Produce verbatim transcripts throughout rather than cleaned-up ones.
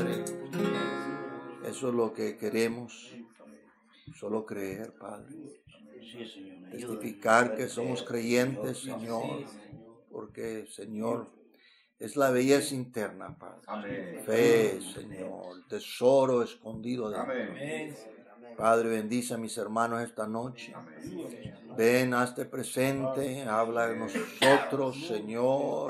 Padre. Eso es lo que queremos. Solo creer, Padre. Testificar que somos creyentes, Señor. Porque, Señor, es la belleza interna, Padre. Fe, Señor. El tesoro escondido dentro. Padre, bendice a mis hermanos esta noche. Ven, hazte presente, habla de nosotros, Señor.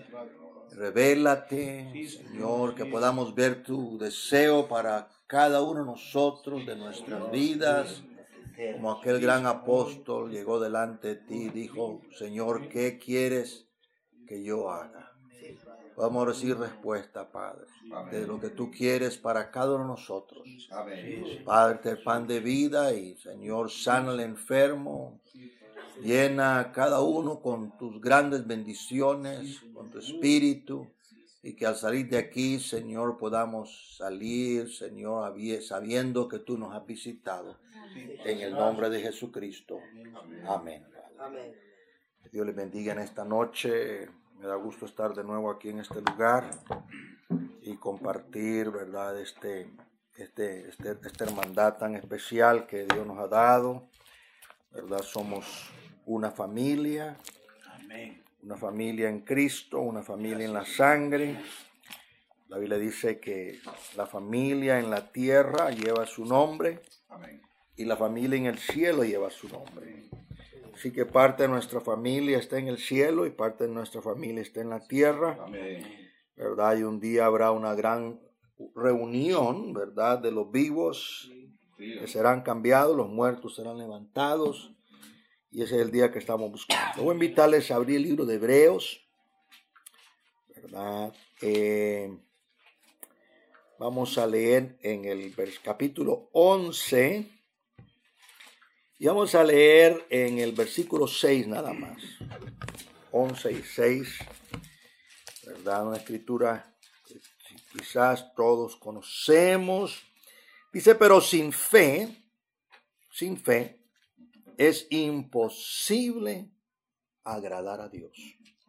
Revélate, Señor, que podamos ver tu deseo para cada uno de nosotros, de nuestras vidas. Como aquel gran apóstol llegó delante de ti y dijo, Señor, ¿qué quieres que yo haga? Vamos a recibir respuesta, Padre, de lo que tú quieres para cada uno de nosotros. Padre, el pan de vida y, Señor, sana al enfermo. Llena a cada uno con tus grandes bendiciones, con tu espíritu, y que al salir de aquí, Señor, podamos salir, Señor, sabiendo que tú nos has visitado. En el nombre de Jesucristo. Amén. Amén. Que Dios les bendiga en esta noche. Me da gusto estar de nuevo aquí en este lugar y compartir, ¿verdad?, este, este, este, esta hermandad tan especial que Dios nos ha dado. ¿Verdad? Somos una familia, una familia en Cristo, una familia en la sangre. La Biblia dice que la familia en la tierra lleva su nombre y la familia en el cielo lleva su nombre. Así que parte de nuestra familia está en el cielo y parte de nuestra familia está en la tierra. ¿Verdad? Y un día habrá una gran reunión, ¿verdad?, de los vivos que serán cambiados, los muertos serán levantados. Y ese es el día que estamos buscando. Voy a invitarles a abrir el libro de Hebreos, ¿verdad? Eh, vamos a leer en el capítulo once y vamos a leer en el versículo seis nada más. once y seis, ¿verdad? Una escritura que quizás todos conocemos. Dice, pero sin fe, sin fe, es imposible agradar a Dios.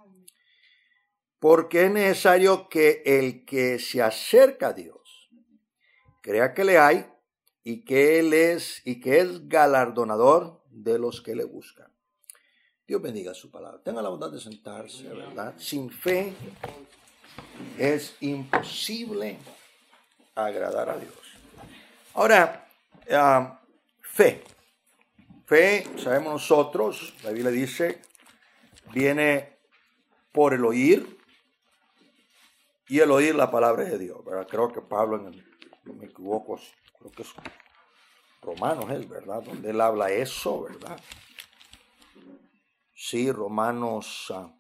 Porque es necesario que el que se acerca a Dios crea que le hay y que Él es y que es galardonador de los que le buscan. Dios bendiga su palabra. Tenga la bondad de sentarse, ¿verdad? Sin fe es imposible agradar a Dios. Ahora, uh, fe. Fe, sabemos nosotros, la Biblia dice, viene por el oír y el oír la palabra de Dios, ¿verdad? Creo que Pablo, en el, no me equivoco, creo que es Romanos, es verdad, donde él habla eso, ¿verdad? Sí, Romanos, uh,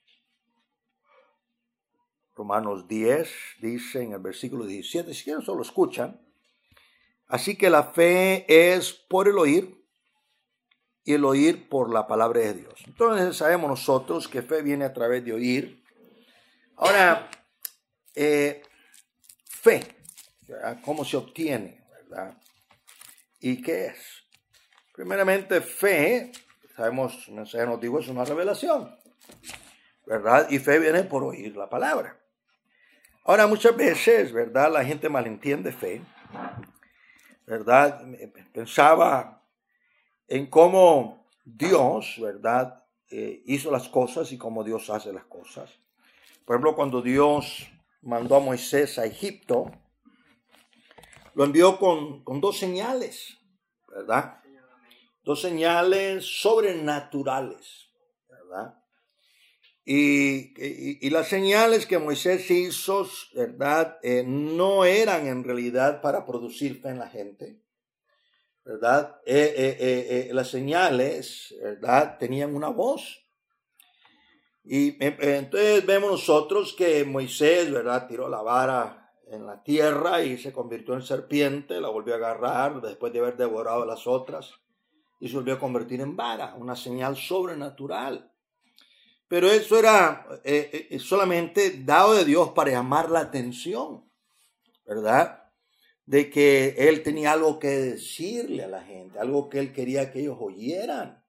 Romanos diez, dice en el versículo diecisiete, si quieren solo escuchan. Así que la fe es por el oír y el oír por la palabra de Dios. Entonces sabemos nosotros que fe viene a través de oír. Ahora, eh, fe, ¿verdad? ¿Cómo se obtiene? ¿Verdad? ¿Y qué es? Primeramente, fe, sabemos, el mensaje nos dijo, es una revelación, ¿verdad? Y fe viene por oír la palabra. Ahora, muchas veces, ¿verdad?, la gente malentiende fe, ¿verdad? Pensaba en cómo Dios, ¿verdad?, eh, hizo las cosas y cómo Dios hace las cosas. Por ejemplo, cuando Dios mandó a Moisés a Egipto, lo envió con, con dos señales, ¿verdad? Dos señales sobrenaturales, ¿verdad? Y, y, y las señales que Moisés hizo, ¿verdad?, eh, no eran en realidad para producir fe en la gente, ¿verdad? Eh, eh, eh, eh, las señales, ¿verdad?, tenían una voz. Y eh, entonces vemos nosotros que Moisés, ¿verdad?, tiró la vara en la tierra y se convirtió en serpiente, la volvió a agarrar después de haber devorado las otras y se volvió a convertir en vara, una señal sobrenatural. Pero eso era eh, eh, solamente dado de Dios para llamar la atención, ¿verdad?, de que él tenía algo que decirle a la gente, algo que él quería que ellos oyeran,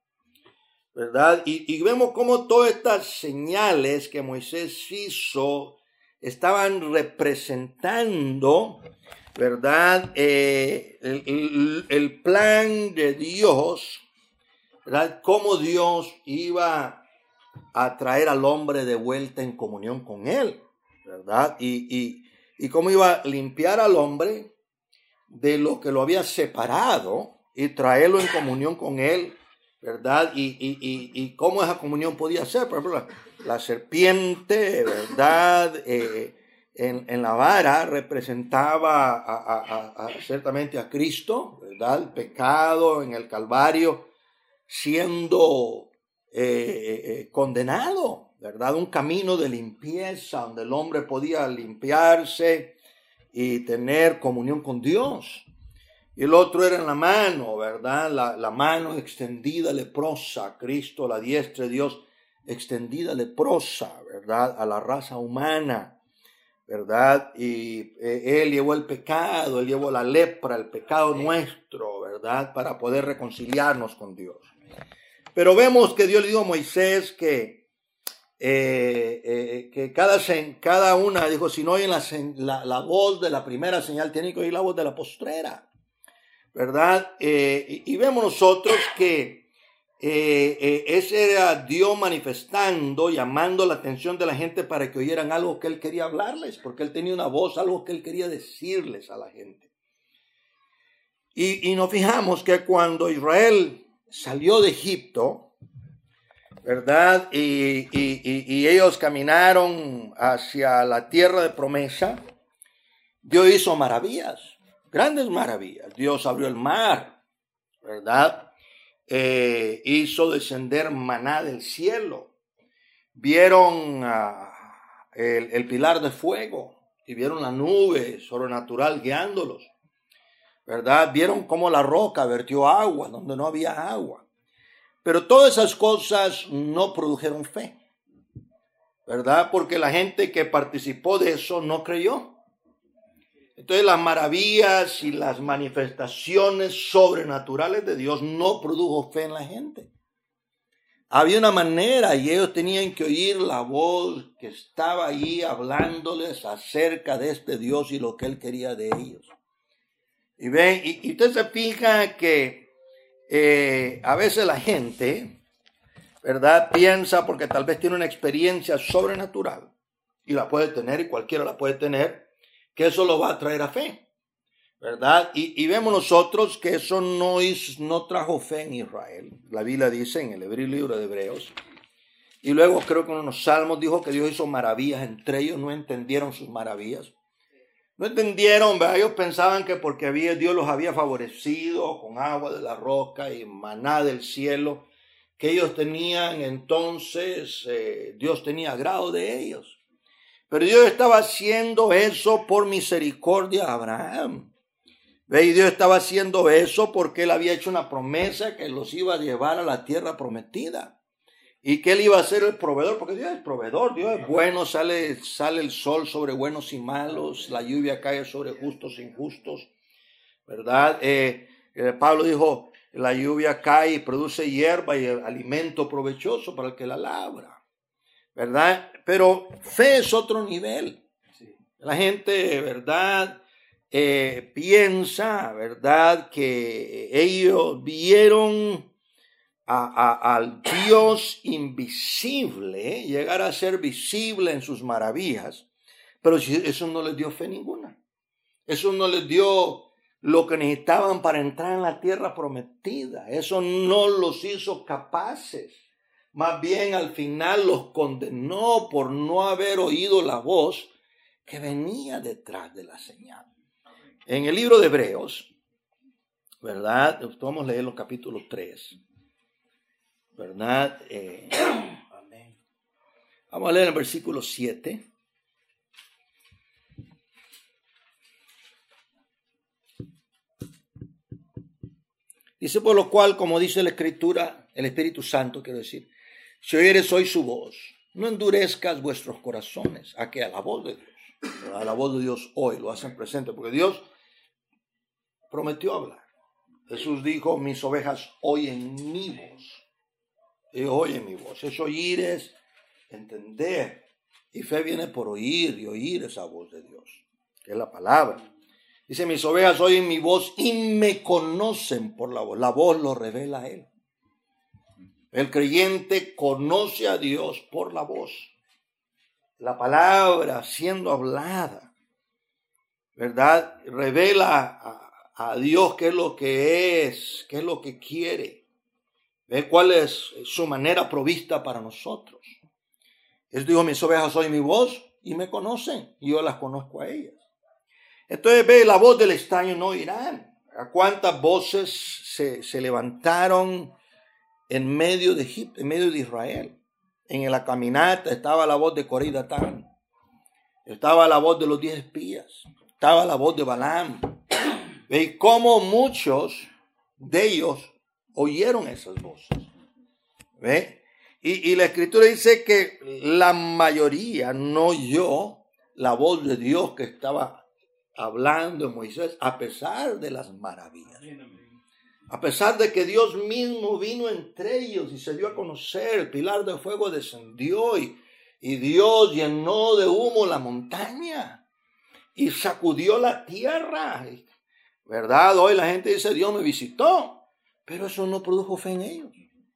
¿verdad? Y, y vemos cómo todas estas señales que Moisés hizo estaban representando, ¿verdad? Eh, el, el, el plan de Dios, ¿verdad? Cómo Dios iba a traer al hombre de vuelta en comunión con él, ¿verdad? Y, y, y cómo iba a limpiar al hombre de lo que lo había separado y traerlo en comunión con él, ¿verdad? Y, y, y, y cómo esa comunión podía ser. Por ejemplo, la, la serpiente, ¿verdad? Eh, en, en la vara representaba a, a, a, a, ciertamente a Cristo, ¿verdad? El pecado en el Calvario siendo eh, eh, condenado, ¿verdad? Un camino de limpieza donde el hombre podía limpiarse y tener comunión con Dios. Y el otro era en la mano, ¿verdad? La, la mano extendida leprosa, Cristo, la diestra de Dios extendida leprosa, ¿verdad? A la raza humana, ¿verdad? Y eh, Él llevó el pecado, Él llevó la lepra, el pecado nuestro, ¿verdad? Para poder reconciliarnos con Dios. Pero vemos que Dios le dijo a Moisés que, eh, eh, que cada, cada una, dijo, si no oyen la, la, la voz de la primera señal, tienen que oír la voz de la postrera. ¿Verdad? Eh, y, y vemos nosotros que eh, eh, ese era Dios manifestando, llamando la atención de la gente para que oyeran algo que Él quería hablarles, porque Él tenía una voz, algo que Él quería decirles a la gente. Y, y nos fijamos que cuando Israel salió de Egipto, ¿verdad? Y, y, y, y ellos caminaron hacia la tierra de promesa, Dios hizo maravillas. Grandes maravillas. Dios abrió el mar, ¿verdad? Eh, hizo descender maná del cielo. Vieron uh, el, el pilar de fuego y vieron la nube sobrenatural guiándolos, ¿verdad? Vieron cómo la roca vertió agua donde no había agua. Pero todas esas cosas no produjeron fe, ¿verdad? Porque la gente que participó de eso no creyó. Entonces las maravillas y las manifestaciones sobrenaturales de Dios no produjo fe en la gente. Había una manera y ellos tenían que oír la voz que estaba ahí hablándoles acerca de este Dios y lo que Él quería de ellos. Y ven, y, y usted se fija que eh, a veces la gente, ¿verdad? Piensa porque tal vez tiene una experiencia sobrenatural y la puede tener y cualquiera la puede tener, que eso lo va a traer a fe, ¿verdad? Y, y vemos nosotros que eso no, hizo, no trajo fe en Israel. La Biblia dice en el libro de Hebreos. Y luego creo que en unos salmos dijo que Dios hizo maravillas entre ellos, no entendieron sus maravillas. No entendieron, ¿verdad? Ellos pensaban que porque había, Dios los había favorecido con agua de la roca y maná del cielo, que ellos tenían entonces, eh, Dios tenía agrado de ellos. Pero Dios estaba haciendo eso por misericordia a Abraham. ¿Ve? Y Dios estaba haciendo eso porque Él había hecho una promesa que los iba a llevar a la tierra prometida. Y que Él iba a ser el proveedor, porque Dios es proveedor, Dios es bueno, sale, sale el sol sobre buenos y malos, la lluvia cae sobre justos e injustos, ¿verdad? Eh, eh, Pablo dijo, la lluvia cae y produce hierba y el alimento provechoso para el que la labra. ¿Verdad? Pero fe es otro nivel. Sí. La gente, ¿verdad? Eh, piensa, ¿verdad? Que ellos vieron a, a, al Dios invisible llegar a ser visible en sus maravillas, pero eso no les dio fe ninguna. Eso no les dio lo que necesitaban para entrar en la tierra prometida. Eso no los hizo capaces. Más bien al final los condenó por no haber oído la voz que venía detrás de la señal. En el libro de Hebreos, ¿verdad? Vamos a leer los capítulos tres, ¿verdad? Eh, vamos a leer el versículo siete. Dice, por lo cual, como dice la Escritura, el Espíritu Santo, quiero decir, si oyeres hoy su voz, no endurezcas vuestros corazones, a que a la voz de Dios, a la voz de Dios hoy lo hacen presente, porque Dios prometió hablar. Jesús dijo, mis ovejas oyen mi voz, ellos oyen mi voz. Eso oír es entender, Y fe viene por oír y oír esa voz de Dios, que es la palabra. Dice, mis ovejas oyen mi voz y me conocen por la voz. La voz lo revela a él. El creyente conoce a Dios por la voz. La palabra siendo hablada, ¿verdad? Revela a, a Dios qué es lo que es, qué es lo que quiere. ¿Ve cuál es su manera provista para nosotros? Él dijo, mis ovejas oyen mi voz y me conocen, y yo las conozco a ellas. Entonces ve, la voz del extraño no oirán. ¿A cuántas voces se, se levantaron en medio de Egipto, en medio de Israel? En la caminata estaba la voz de Coré y Datán, estaba la voz de los diez espías, estaba la voz de Balaam. ¿Ve cómo muchos de ellos oyeron esas voces? ¿Ve? Y, y la escritura dice que la mayoría no oyó la voz de Dios que estaba hablando en Moisés, a pesar de las maravillas. A pesar de que Dios mismo vino entre ellos y se dio a conocer, el pilar de fuego descendió y, y Dios llenó de humo la montaña y sacudió la tierra. ¿Verdad? Hoy la gente dice, Dios me visitó, pero eso no produjo fe en ellos.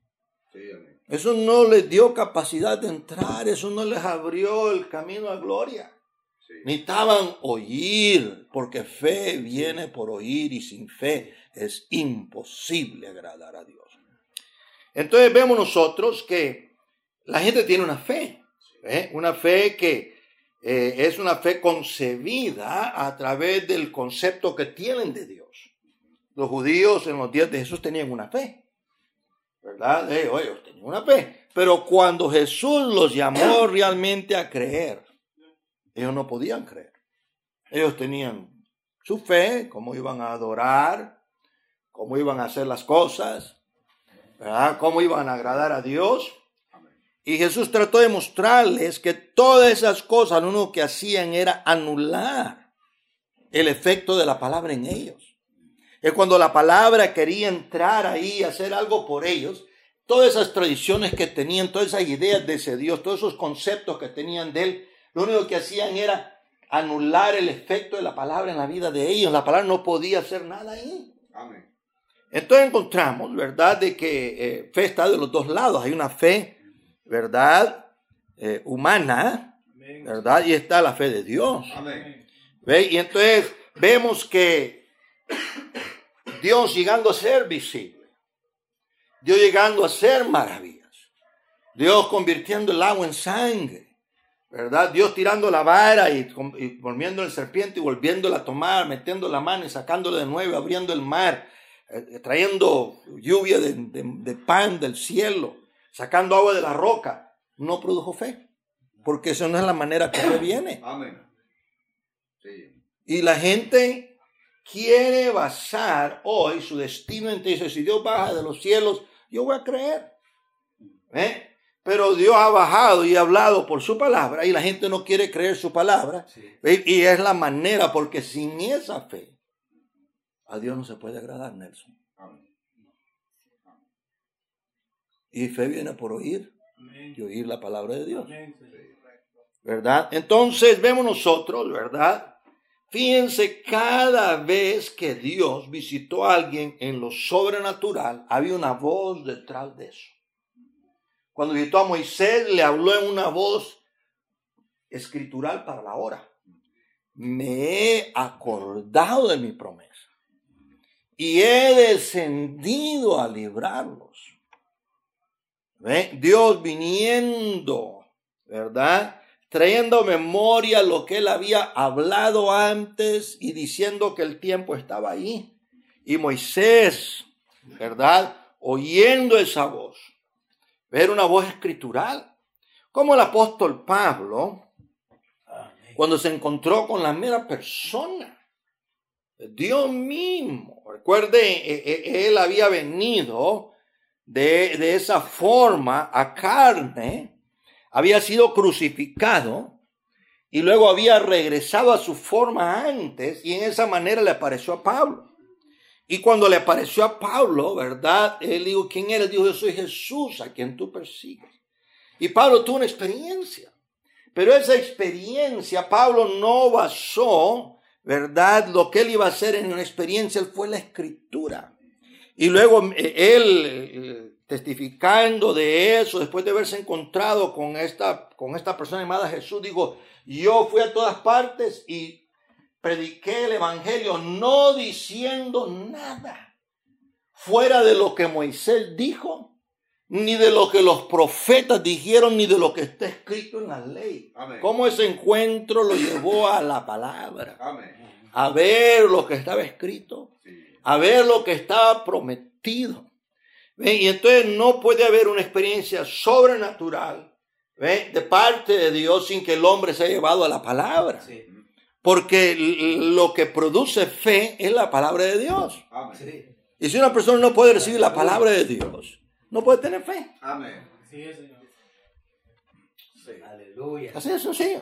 Eso no les dio capacidad de entrar, eso no les abrió el camino a gloria. Sí. Necesitaban oír, porque fe viene por oír y sin fe es imposible agradar a Dios. Entonces vemos nosotros que la gente tiene una fe, ¿eh? Una fe que eh, es una fe concebida a través del concepto que tienen de Dios. Los judíos en los días de Jesús tenían una fe, ¿verdad? Eh, oye, ellos tenían una fe, pero cuando Jesús los llamó realmente a creer, ellos no podían creer. Ellos tenían su fe, cómo iban a adorar, cómo iban a hacer las cosas, ¿verdad? Cómo iban a agradar a Dios. Y Jesús trató de mostrarles que todas esas cosas lo único que hacían era anular el efecto de la palabra en ellos. Es cuando la palabra quería entrar ahí, hacer algo por ellos, todas esas tradiciones que tenían, todas esas ideas de ese Dios, todos esos conceptos que tenían de él, lo único que hacían era anular el efecto de la palabra en la vida de ellos. La palabra no podía hacer nada ahí. Amén. Entonces encontramos, ¿verdad?, de que eh, fe está de los dos lados. Hay una fe, ¿verdad?, eh, humana, ¿verdad?, y está la fe de Dios. Amén. ¿Ve? Y entonces vemos que Dios llegando a ser visible, Dios llegando a hacer maravillas, Dios convirtiendo el agua en sangre, ¿verdad? Dios tirando la vara y, y volviendo el serpiente y volviéndola a tomar, metiendo la mano y sacándola de nuevo, abriendo el mar, eh, trayendo lluvia de, de, de pan del cielo, sacando agua de la roca. No produjo fe, porque eso no es la manera que fe viene. Amén. Sí. Y la gente quiere basar hoy su destino en dice, si Dios baja de los cielos, yo voy a creer. ¿Eh? Pero Dios ha bajado y ha hablado por su palabra y la gente no quiere creer su palabra. Sí. Y es la manera, porque sin esa fe a Dios no se puede agradar, Nelson. Amén. Y fe viene por oír y oír la palabra de Dios. ¿Verdad? Entonces vemos nosotros, ¿verdad? Fíjense, cada vez que Dios visitó a alguien en lo sobrenatural, había una voz detrás de eso. Cuando visitó a Moisés, le habló en una voz escritural para la hora. Me he acordado de mi promesa y he descendido a librarlos. ¿Ve? Dios viniendo, ¿verdad?, trayendo a memoria lo que él había hablado antes y diciendo que el tiempo estaba ahí. Y Moisés, ¿verdad?, oyendo esa voz. Era una voz escritural. Como el apóstol Pablo, cuando se encontró con la mera persona, Dios mismo. Recuerde, él había venido de, de esa forma a carne, había sido crucificado y luego había regresado a su forma antes, y en esa manera le apareció a Pablo. Y cuando le apareció a Pablo, ¿verdad?, él dijo, ¿quién eres? Dijo, yo soy Jesús a quien tú persigues. Y Pablo tuvo una experiencia. Pero esa experiencia, Pablo no basó, ¿verdad?, lo que él iba a hacer en una experiencia, él fue la escritura. Y luego él, testificando de eso, después de haberse encontrado con esta, con esta persona llamada Jesús, dijo, yo fui a todas partes y prediqué el evangelio, no diciendo nada fuera de lo que Moisés dijo, ni de lo que los profetas dijeron, ni de lo que está escrito en la ley. Amén. Cómo ese encuentro lo llevó a la palabra. Amén. A ver lo que estaba escrito, Sí. a ver lo que estaba prometido. ¿Ven? Y entonces no puede haber una experiencia sobrenatural, ¿ven?, de parte de Dios sin que el hombre sea llevado a la palabra. Sí. Porque lo que produce fe es la palabra de Dios. Amén. Sí. Y si una persona no puede recibir la palabra de Dios, no puede tener fe. Amén. Sí, Señor. Sí. Aleluya. Así de sencillo.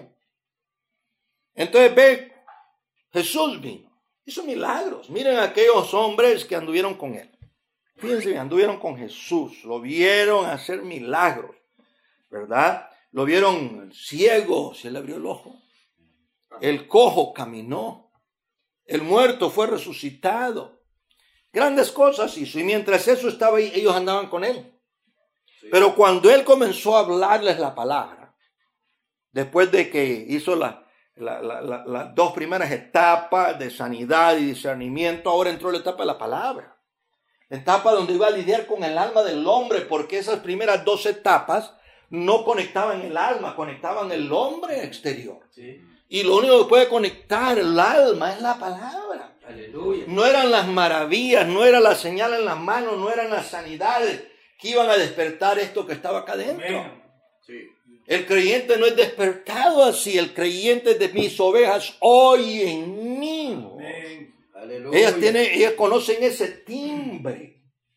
Entonces ve, Jesús vino, hizo milagros. Miren a aquellos hombres que anduvieron con él. Fíjense, anduvieron con Jesús, lo vieron hacer milagros, ¿verdad? Lo vieron ciego, se le abrió el ojo. El cojo caminó. El muerto fue resucitado. Grandes cosas hizo. Y mientras eso estaba ahí, ellos andaban con él. Sí. Pero cuando él comenzó a hablarles la palabra, después de que hizo la, la, la, la, las dos primeras etapas de sanidad y discernimiento, ahora entró la etapa de la palabra. La etapa donde iba a lidiar con el alma del hombre, porque esas primeras dos etapas no conectaban el alma, conectaban el hombre exterior. Sí. Y lo único que puede conectar el alma es la palabra. Aleluya. No eran las maravillas, no era la señal en las manos, no eran las sanidades que iban a despertar esto que estaba acá adentro. Amén. Sí. El creyente no es despertado así, el creyente es de mis ovejas oyen mí. Amén. Aleluya. Ellas, tienen, ellas conocen ese timbre.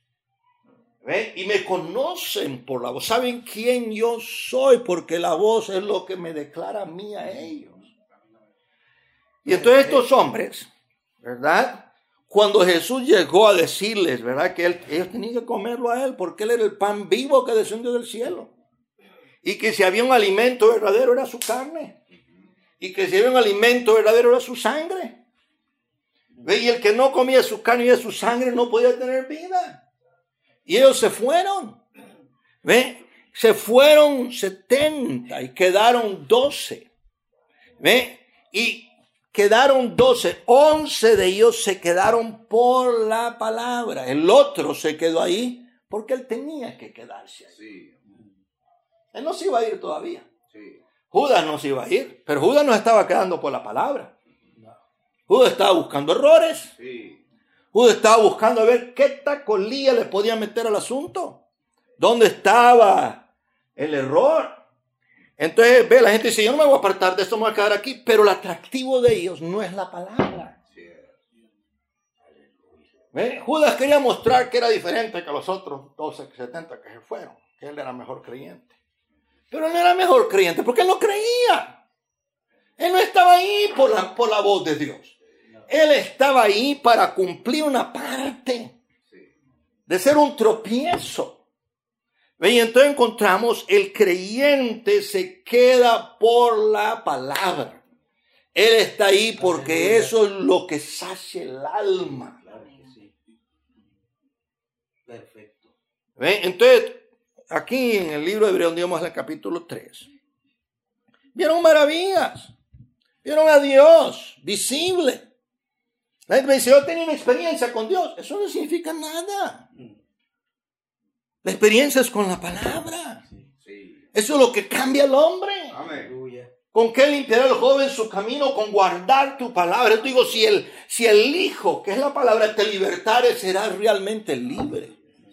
¿Ven? Y me conocen por la voz. ¿Saben quién yo soy? Porque la voz es lo que me declara a mí a ellos. Y entonces estos hombres, ¿verdad?, cuando Jesús llegó a decirles, ¿verdad?, que él, ellos tenían que comerlo a él porque él era el pan vivo que descendió del cielo. Y que si había un alimento verdadero era su carne. Y que si había un alimento verdadero era su sangre. ¿Ve? Y el que no comía su carne y de su sangre no podía tener vida. Y ellos se fueron. ¿Ve? Se fueron setenta y quedaron doce. ¿Ve? Y quedaron doce, once de ellos se quedaron por la palabra. El otro se quedó ahí porque él tenía que quedarse ahí. Sí. Él no se iba a ir todavía. Sí. Judas no se iba a ir, pero Judas no estaba quedando por la palabra. Judas estaba buscando errores. Sí. Judas estaba buscando a ver qué tacolía le podía meter al asunto. ¿Dónde estaba el error? Entonces, ve, la gente dice, yo no me voy a apartar de esto, me voy a quedar aquí. Pero el atractivo de ellos no es la palabra. Sí. ¿Ve? Judas quería mostrar que era diferente que los otros doce, setenta que se fueron. Que él era mejor creyente. Pero él no era mejor creyente porque él no creía. Él no estaba ahí por la, por la voz de Dios. Él estaba ahí para cumplir una parte. De ser un tropiezo. Y entonces encontramos el creyente se queda por la palabra. Él está ahí porque eso es lo que sacia el alma. Claro que sí. Perfecto. ¿Ven? Entonces, aquí en el libro de Hebreos, digamos en el capítulo tres, vieron maravillas. Vieron a Dios visible. La gente me dice, yo tenía una experiencia con Dios. Eso no significa nada. La experiencia es con la palabra. Sí. Eso es lo que cambia al hombre. Amén. Aleluya. ¿Con qué limpiará el joven su camino? Con guardar tu palabra. Yo te digo, si el, si el Hijo, que es la palabra, te libertare, serás realmente libre.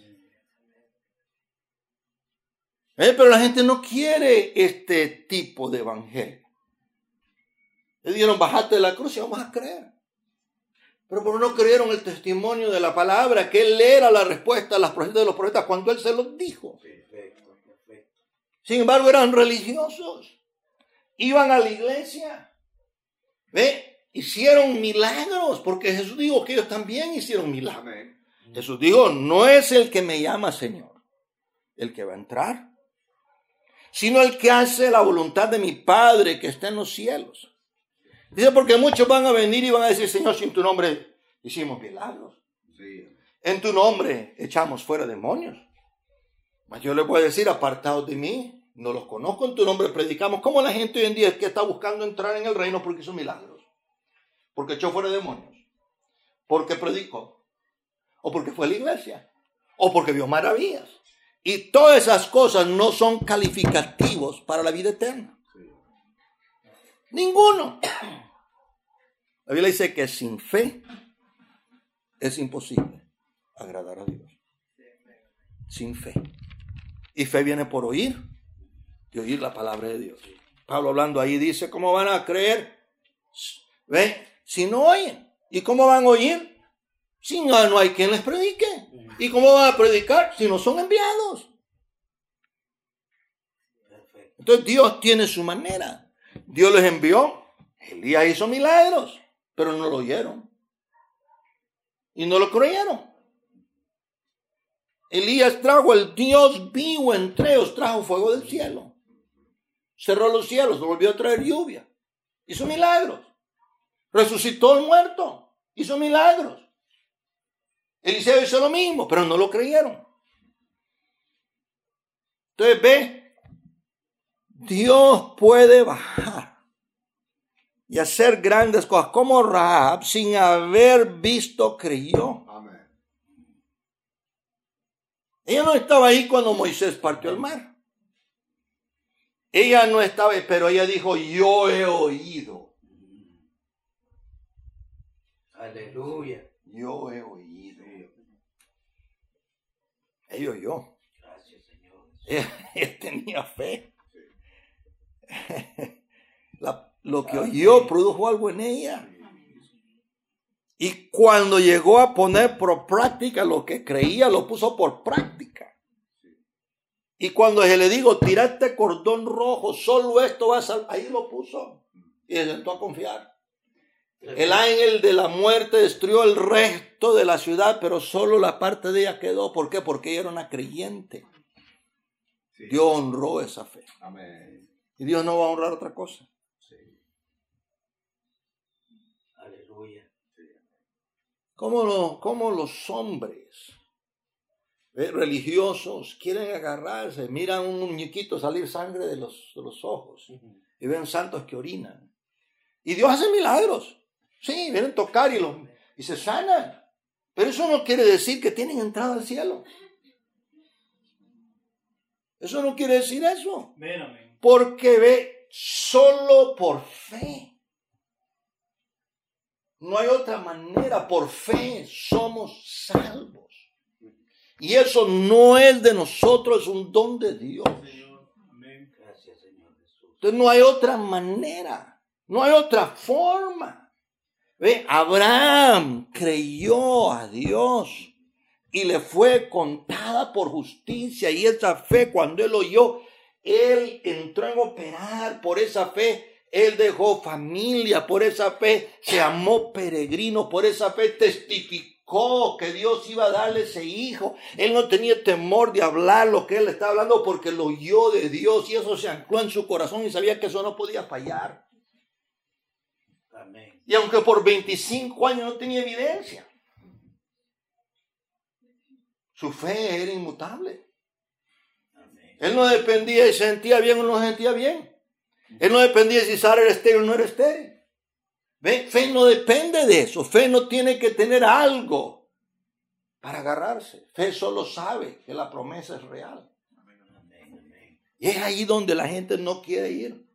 ¿Eh? Pero la gente no quiere este tipo de evangelio. Le dijeron, bajate de la cruz y vamos a creer. Pero por no creyeron el testimonio de la palabra, que él era la respuesta a las profecías de los profetas cuando él se los dijo. Perfecto, perfecto. Sin embargo, eran religiosos. Iban a la iglesia. ¿Ve? Hicieron milagros, porque Jesús dijo que ellos también hicieron milagros. Amén. Jesús dijo, no es el que me llama Señor, el que va a entrar. sino el que hace la voluntad de mi Padre que está en los cielos. Dice, porque muchos van a venir y van a decir, Señor, si en tu nombre hicimos milagros. Sí. En tu nombre echamos fuera demonios. Mas yo les voy a decir, apartados de mí, no los conozco, en tu nombre predicamos. Como la gente hoy en día es que está buscando entrar en el reino porque hizo milagros, porque echó fuera demonios, porque predicó, o porque fue a la iglesia, o porque vio maravillas. Y todas esas cosas no son calificativos para la vida eterna. Ninguno. La Biblia dice que sin fe es imposible agradar a Dios. Sin fe. Y fe viene por oír y oír la palabra de Dios. Pablo hablando ahí dice, ¿cómo van a creer? ¿Ve? Si no oyen. ¿Y cómo van a oír? Si no, no hay quien les predique. ¿Y cómo van a predicar si no son enviados? Entonces Dios tiene su manera. Dios les envió. Elías hizo milagros, pero no lo oyeron. Y no lo creyeron. Elías trajo el Dios vivo entre ellos, trajo fuego del cielo. Cerró los cielos, volvió a traer lluvia. Hizo milagros. Resucitó al muerto. Hizo milagros. Eliseo hizo lo mismo, pero no lo creyeron. Entonces ve, Dios puede bajar y hacer grandes cosas como Rahab sin haber visto, creyó. Amén. Ella no estaba ahí cuando Moisés partió el mar. Ella no estaba, pero ella dijo, yo he oído. Aleluya. Yo he oído. Ella oyó. Gracias, Señor. Ella, ella tenía fe. La, lo que oyó produjo algo en ella. Y cuando llegó a poner por práctica lo que creía, lo puso por práctica. Y cuando se le dijo, tira este cordón rojo, solo esto va a salir, ahí lo puso. Y se sentó a confiar. El ángel de la muerte destruyó el resto de la ciudad, pero solo la parte de ella quedó. ¿Por qué? Porque ella era una creyente. Sí. Dios honró esa fe. Amén. Y Dios no va a honrar otra cosa. Sí. Aleluya. Sí. ¿Cómo, lo, cómo los hombres eh, religiosos quieren agarrarse? Miran un muñequito salir sangre de los, de los ojos. Uh-huh. Y ven santos que orinan. Y Dios hace milagros. Sí, vienen a tocar y, lo, y se sanan. Pero eso no quiere decir que tienen entrada al cielo. Eso no quiere decir eso. Porque ve, solo por fe. No hay otra manera. Por fe somos salvos. Y eso no es de nosotros, es un don de Dios. Entonces no hay otra manera. No hay otra forma. ¿Ve? Abraham creyó a Dios y le fue contada por justicia, y esa fe, cuando él oyó, él entró en operar. Por esa fe él dejó familia, por esa fe se amó peregrino, por esa fe testificó que Dios iba a darle ese hijo. Él no tenía temor de hablar lo que él estaba hablando porque lo oyó de Dios, y eso se ancló en su corazón y sabía que eso no podía fallar. Amén. Y aunque por veinticinco años no tenía evidencia, su fe era inmutable. Amén. Él no dependía si se sentía bien o no se sentía bien. Él no dependía si Sara era estéril o no era estéril. ¿Ve? Fe no depende de eso. Fe no tiene que tener algo para agarrarse. Fe solo sabe que la promesa es real. Amén. Y es ahí donde la gente no quiere ir.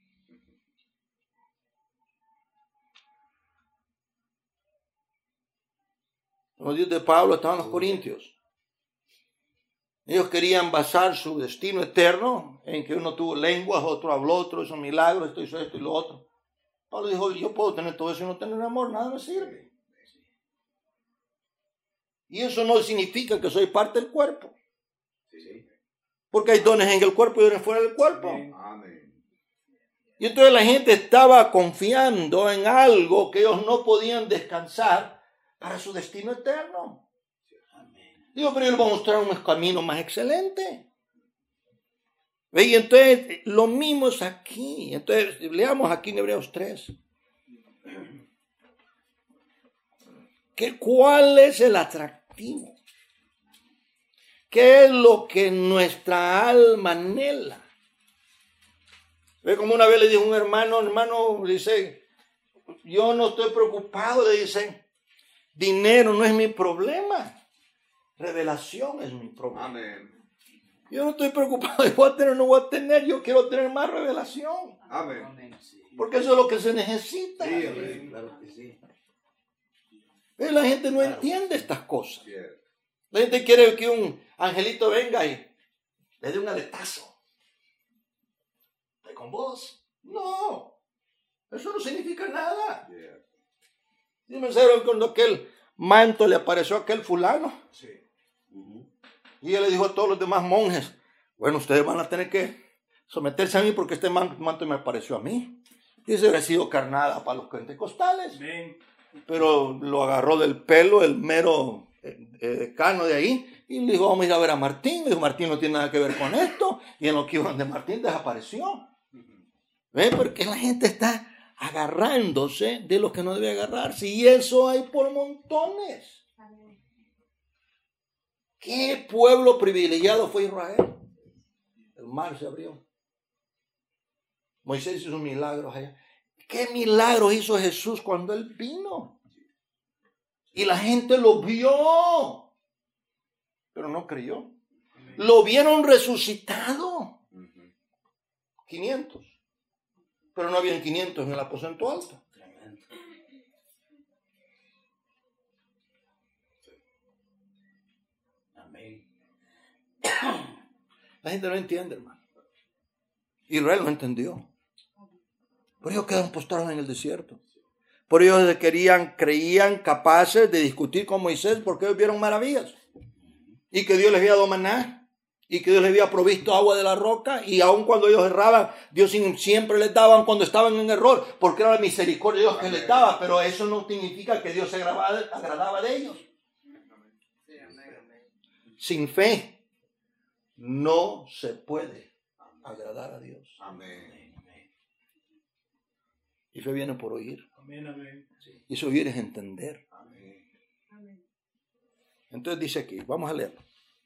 Los días de Pablo estaban los corintios. Ellos querían basar su destino eterno en que uno tuvo lenguas, otro habló, otro hizo milagros, esto hizo esto y lo otro. Pablo dijo, yo puedo tener todo eso y no tener amor, nada me sirve. Y eso no significa que soy parte del cuerpo. Porque hay dones en el cuerpo y dones fuera del cuerpo. Amén. Y entonces la gente estaba confiando en algo que ellos no podían descansar para su destino eterno. Digo, pero yo les voy a mostrar un camino más excelente. ¿Ve? Y entonces lo mismo es aquí. Entonces leamos aquí en Hebreos tres. ¿Qué, ¿Cuál es el atractivo? ¿Qué es lo que nuestra alma anhela? ¿Ve? Como una vez le dijo un hermano, hermano, le dice, yo no estoy preocupado, le dice, dinero no es mi problema, revelación es mi problema. Amén. Yo no estoy preocupado de voy a tener o no voy a tener, yo quiero tener más revelación, Amén. Amén, sí. porque eso es lo que se necesita. Sí, amén. Claro que sí. ¿Ve? La gente no Claro. entiende estas cosas. Bien. La gente quiere que un angelito venga y le dé un aletazo. ¿Estoy con vos? No, eso no significa nada. Bien. Dime, ¿saben cuando aquel manto le apareció a aquel fulano? Sí. Y él le dijo a todos los demás monjes, bueno, ustedes van a tener que someterse a mí porque este man- manto me apareció a mí. Y ese hubiera sido carnada para los pentecostales. Amén. Pero lo agarró del pelo el mero eh, eh, decano de ahí y le dijo, vamos a ir a ver a Martín. Le dijo, Martín no tiene nada que ver con esto. Y en lo que iban de Martín desapareció. ¿Ve? Porque la gente está agarrándose de lo que no debe agarrarse. Y eso hay por montones. ¿Qué pueblo privilegiado fue Israel? El mar se abrió. Moisés hizo milagros allá. ¿Qué milagros hizo Jesús cuando él vino? Y la gente lo vio, pero no creyó. Lo vieron resucitado. quinientos. Pero no habían quinientos en el aposento alto. Tremendo. Amén. La gente no entiende, hermano. Israel no entendió. Por ello quedaron postrados en el desierto. Por ello se querían, creían capaces de discutir con Moisés porque ellos vieron maravillas. Y que Dios les había dado maná. Y que Dios les había provisto agua de la roca. Y aun cuando ellos erraban, Dios siempre les daba cuando estaban en error. Porque era la misericordia de Dios que les daba. Pero eso no significa que Dios se agradaba, agradaba de ellos. Sin fe no se puede agradar a Dios. Amén. Y fe viene por oír. Amén, amén. Y eso oír es entender. Amén. Entonces dice aquí, vamos a leerlo.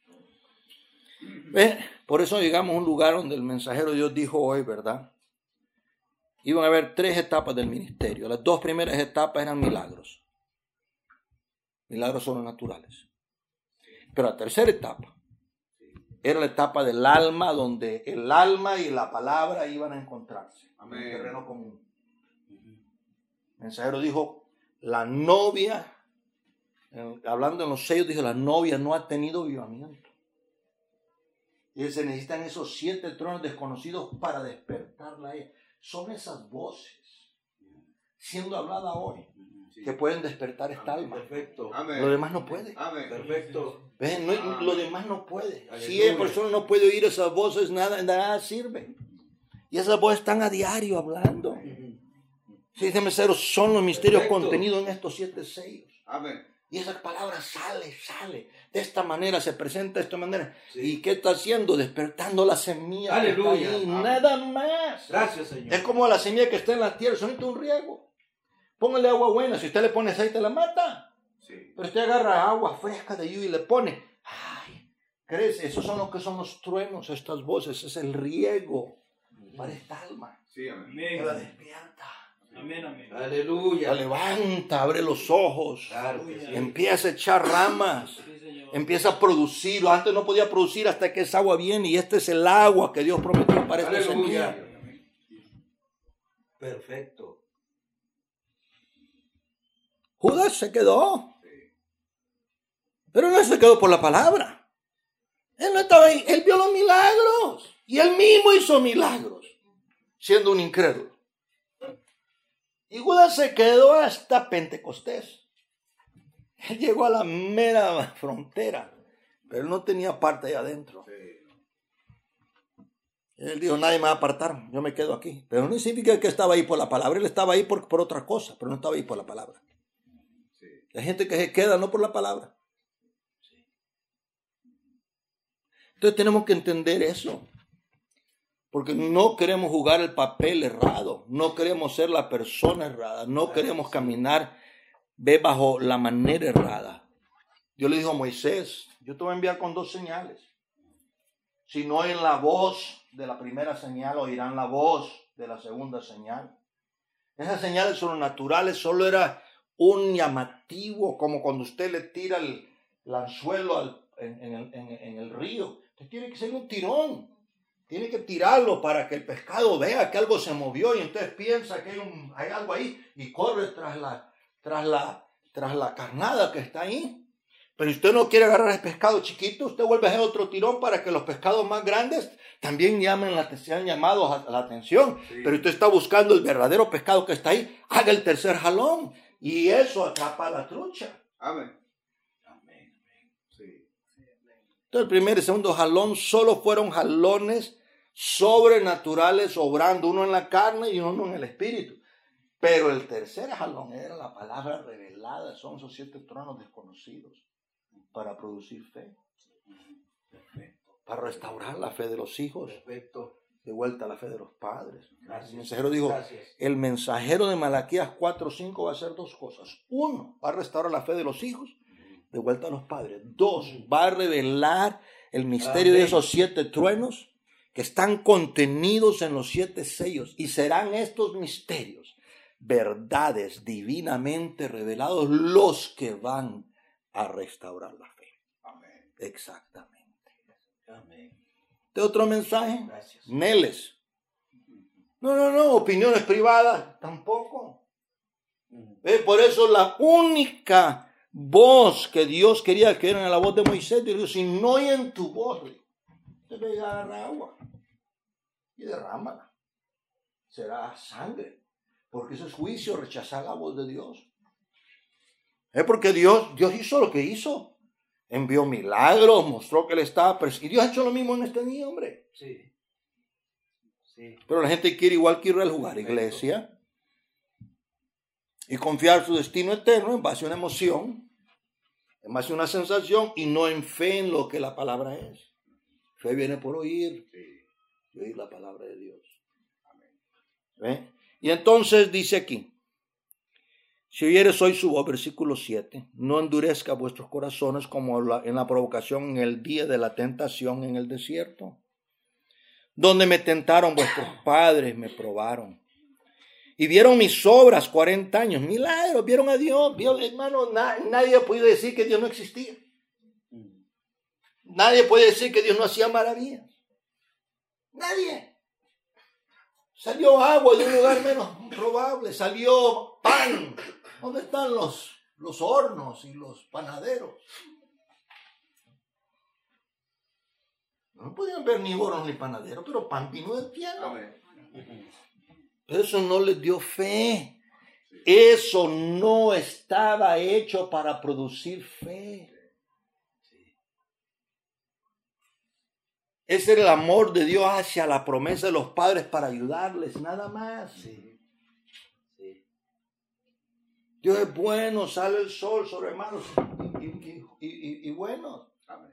¿Ve? Por eso llegamos a un lugar donde el mensajero de Dios dijo hoy, ¿verdad? Iban a haber tres etapas del ministerio. Las dos primeras etapas eran milagros. Milagros sobrenaturales. Pero la tercera etapa era la etapa del alma, donde el alma y la palabra iban a encontrarse. Amén. En un terreno común. El mensajero dijo, la novia, en- hablando en los sellos, dijo, la novia no ha tenido avivamiento. Y se necesitan esos siete tronos desconocidos para despertarla a ella. Son esas voces siendo habladas hoy que pueden despertar esta alma. Perfecto. Amén. Lo demás no puede. Amén. Perfecto. ¿Ven? No, lo demás no puede. Si Aleluya. la persona no puede oír esas voces, nada, nada sirve. Y esas voces están a diario hablando. Sí, dice mesero, son los misterios Perfecto. contenidos en estos siete sellos. Amén. Y esa palabra sale, sale. De esta manera se presenta de esta manera. Sí. ¿Y qué está haciendo? Despertando la semilla. que está Aleluya. ahí. Amén. Nada más. Gracias, Señor. Es como la semilla que está en la tierra. Eso necesita un riego. Póngale agua buena. Si usted le pone aceite, la mata. Sí. Pero usted agarra agua fresca de lluvia y le pone. Ay, crece. Esos son los que son los truenos, estas voces. Es el riego para esta alma. Sí, amén. Que la Amén. despierta. Amén, amén. Aleluya. La levanta, abre los ojos. Claro que sí. Empieza a echar ramas. Sí, Señor. Empieza a producir. Antes no podía producir hasta que esa agua viene. Y este es el agua que Dios prometió para esta Aleluya. semilla. Perfecto. Judas se quedó. Pero no se quedó por la palabra. Él no estaba ahí. Él vio los milagros. Y él mismo hizo milagros. Siendo un incrédulo. Y Judas se quedó hasta Pentecostés. Él llegó a la mera frontera. Pero él no tenía parte ahí adentro. Él dijo, nadie me va a apartar, yo me quedo aquí. Pero no significa que estaba ahí por la palabra. Él estaba ahí por, por otra cosa, pero no estaba ahí por la palabra. Hay gente que se queda no por la palabra. Entonces tenemos que entender eso. Porque no queremos jugar el papel errado, no queremos ser la persona errada, no queremos caminar ve bajo la manera errada. Dios le dijo a Moisés, yo te voy a enviar con dos señales. Si no oyen la voz de la primera señal, oirán la voz de la segunda señal. Esas señales sobrenaturales solo era un llamativo, como cuando usted le tira el, el anzuelo al, en, en, el, en, en el río. Usted tiene que ser un tirón. Tiene que tirarlo para que el pescado vea que algo se movió y entonces piensa que hay, un, hay algo ahí y corre tras la, tras, la, tras la carnada que está ahí. Pero si usted no quiere agarrar el pescado chiquito, usted vuelve a hacer otro tirón para que los pescados más grandes también llamen la, sean llamados a la atención. Sí. Pero usted está buscando el verdadero pescado que está ahí, haga el tercer jalón y eso atrapa a la trucha. Amén. Amén. Sí. Entonces el primer y segundo jalón solo fueron jalones sobrenaturales obrando, uno en la carne y uno en el espíritu. Pero el tercer jalón era la palabra revelada, son esos siete tronos desconocidos para producir fe. Perfecto. Para restaurar la fe de los hijos. Perfecto. De vuelta a la fe de los padres. Gracias. El mensajero dijo, Gracias. el mensajero de Malaquías cuatro cinco va a hacer dos cosas. Uno, va a restaurar la fe de los hijos, de vuelta a los padres. Dos, va a revelar el misterio Amén. de esos siete truenos que están contenidos en los siete sellos. Y serán estos misterios, verdades divinamente revelados, los que van a restaurar la fe. Amén. Exactamente. Amén. ¿De otro mensaje? Gracias. Neles. No, no, no, opiniones privadas, tampoco. ¿Ve? Por eso la única voz que Dios quería que era la voz de Moisés, Dios dijo, si no oyen tu voz, te ve a agarrar agua y derrámala. Será sangre, porque eso es juicio, rechazar la voz de Dios. Es porque Dios, Dios hizo lo que hizo. Envió milagros, mostró que él estaba presente. Y Dios ha hecho lo mismo en este día, hombre. Sí. Sí. Pero la gente quiere igual que Israel jugar iglesia y confiar su destino eterno en base a una emoción, en base a una sensación y no en fe en lo que la palabra es. Fe viene por oír y oír la palabra de Dios. ¿Ve? Y entonces dice aquí, si oyeres hoy su voz, versículo siete, no endurezca vuestros corazones como la, en la provocación en el día de la tentación en el desierto, donde me tentaron vuestros padres, me probaron. Y vieron mis obras cuarenta años, milagros, vieron a Dios. Vieron, hermano, na, nadie ha podido decir que Dios no existía. Nadie puede decir que Dios no hacía maravillas. Nadie. Salió agua de un lugar menos probable, salió pan. ¿Dónde están los, los hornos y los panaderos? No podían ver ni hornos ni panaderos, pero pan vino del cielo. Amén. Eso no les dio fe. Eso no estaba hecho para producir fe. Ese era el amor de Dios hacia la promesa de los padres para ayudarles, nada más. Sí. Sí. Dios es bueno, sale el sol sobre hermanos y, y, y, y, y buenos. Amén.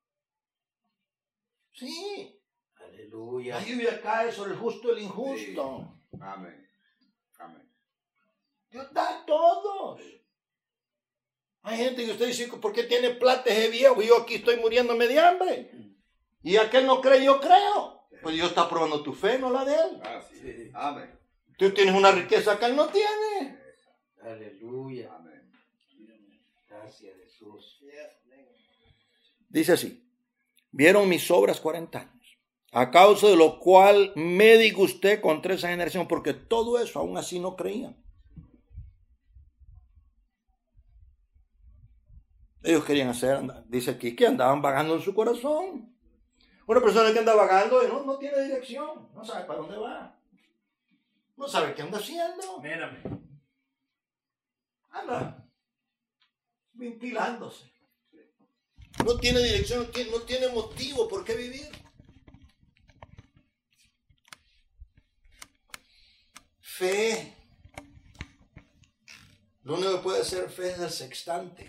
Sí. Aleluya. La lluvia cae sobre el justo y el injusto. Sí. Amén. Amén. Dios da a todos. Hay gente que usted dice, ¿por qué tiene plata ese viejo? Yo aquí estoy muriéndome de hambre. Y aquel no cree, yo creo. Pues Dios está probando tu fe, no la de él. Ah, sí. Amén. Tú tienes una riqueza que él no tiene. Aleluya. Amén. Gracias, Jesús. Dice así, vieron mis obras cuarenta años, a causa de lo cual me disgusté contra esa generación, porque todo eso aún así no creían. Ellos querían hacer, dice aquí, que andaban vagando en su corazón. Una persona que anda vagando no, no tiene dirección, no sabe para dónde va, no sabe qué anda haciendo. Mírame. Anda ventilándose. No tiene dirección, no tiene, no tiene motivo por qué vivir. Fe. Lo único que puede ser fe es el sextante,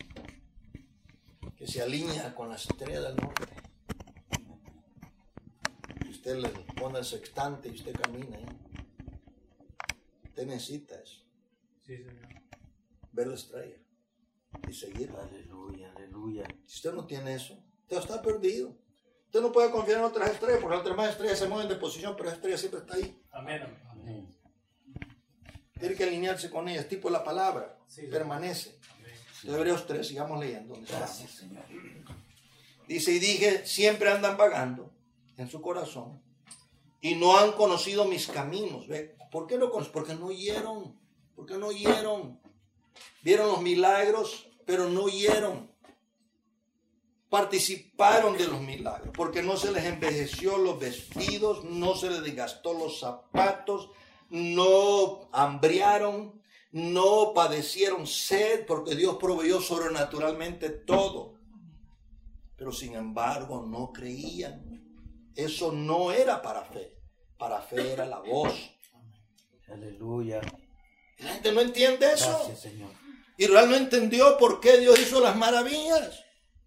que se alinea con la estrella del norte. Si usted usted le pone el sextante y usted camina ahí. Usted necesita eso. Sí, Señor. Ver la estrella y seguir. Aleluya, aleluya. Si usted no tiene eso, usted está perdido. Usted no puede confiar en otras estrellas, porque las demás estrellas se mueven de posición, pero la estrella siempre está ahí. Amén, amén. Amén. Tiene que alinearse con ellas, tipo la palabra, Sí, permanece. Amén. Hebreos tres, sigamos leyendo. ¿Dónde Gracias, estamos? Señor. Dice, y dije, siempre andan vagando en su corazón y no han conocido mis caminos. ¿Ve? ¿Por qué no conocen? Porque no oyeron, porque no oyeron. Vieron los milagros, pero no oyeron. Participaron de los milagros, porque no se les envejeció los vestidos, no se les desgastó los zapatos, no hambriaron, no padecieron sed, porque Dios proveyó sobrenaturalmente todo. Pero sin embargo no creían. Eso no era para fe. Para fe era la voz. Aleluya. La gente no entiende eso. Gracias, Señor. Israel no entendió por qué Dios hizo las maravillas.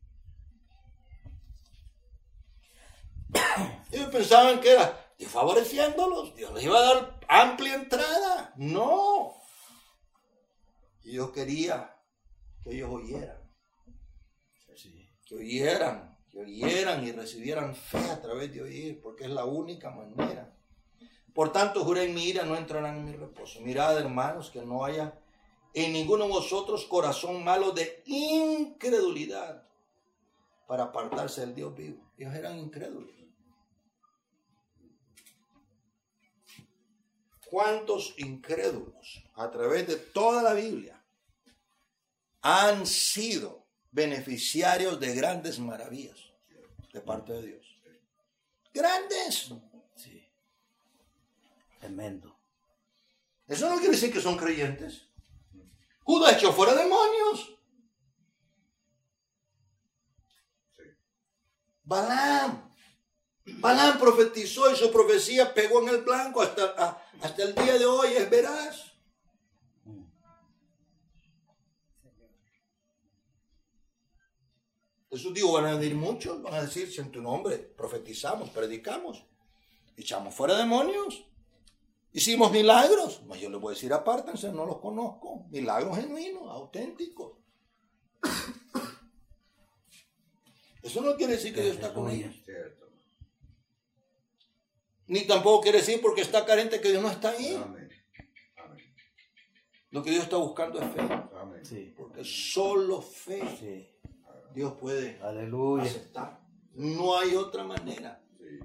Ellos pensaban que era Dios favoreciéndolos. Dios les iba a dar amplia entrada. No. Y Dios quería que ellos oyeran. Sí. Que oyeran, que oyeran y recibieran fe a través de oír, porque es la única manera. Por tanto, juré en mi ira, no entrarán en mi reposo. Mirad, hermanos, que no haya en ninguno de vosotros corazón malo de incredulidad para apartarse del Dios vivo. Ellos eran incrédulos. ¿Cuántos incrédulos a través de toda la Biblia han sido beneficiarios de grandes maravillas de parte de Dios? Grandes. Sí. Tremendo. Eso no quiere decir que son creyentes. Judas echó fuera demonios. Balaam. Balaam profetizó y su profecía pegó en el blanco hasta, hasta el día de hoy, es veraz. Jesús dijo, van a venir muchos, van a decir, en tu nombre profetizamos, predicamos, echamos fuera demonios, hicimos milagros. Mas yo les voy a decir, apártense, no los conozco. Milagros genuinos, auténticos. Eso no quiere decir que Dios está con ellos. Cierto. Ni tampoco quiere decir porque está carente que Dios no está ahí. Amén. Amén. Lo que Dios está buscando es fe. Amén. Sí. Porque solo fe Sí. Dios puede Aleluya. aceptar. No hay otra manera. Sí.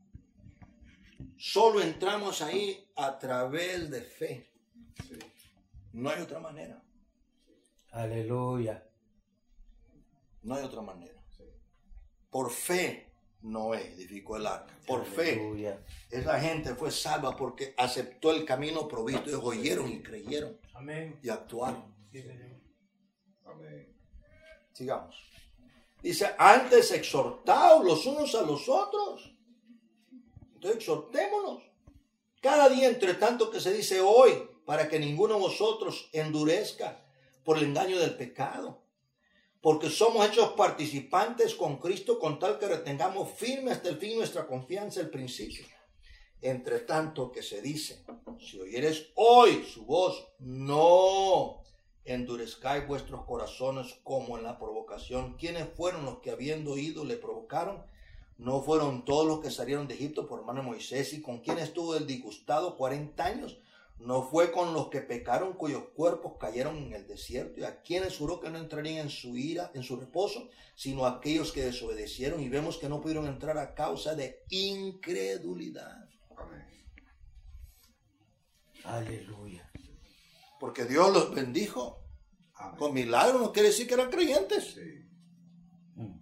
Solo entramos ahí a través de fe. Sí. No hay otra manera. Aleluya. No hay otra manera. Por fe Noé edificó el arca. Por fe Aleluya. esa gente fue salva porque aceptó el camino provisto. Ellos oyeron y creyeron Amén. y actuaron. Sí, Señor. Amén. Sigamos. Dice, antes exhortaos los unos a los otros. Entonces exhortémonos. Cada día, entre tanto que se dice hoy, para que ninguno de vosotros endurezca por el engaño del pecado. Porque somos hechos participantes con Cristo con tal que retengamos firme hasta el fin nuestra confianza al principio. Entre tanto que se dice, si oyeres hoy su voz, no endurezcáis vuestros corazones como en la provocación. ¿Quiénes fueron los que habiendo oído le provocaron? ¿No fueron todos los que salieron de Egipto por mano de Moisés? ¿Y con quién estuvo el disgustado cuarenta años? ¿No fue con los que pecaron cuyos cuerpos cayeron en el desierto? ¿Y a quienes juró que no entrarían en su ira, en su reposo, sino a aquellos que desobedecieron? Y vemos que no pudieron entrar a causa de incredulidad. Amén. Aleluya. Porque Dios los bendijo Amén. con milagros, no quiere decir que eran creyentes. Sí. Mm.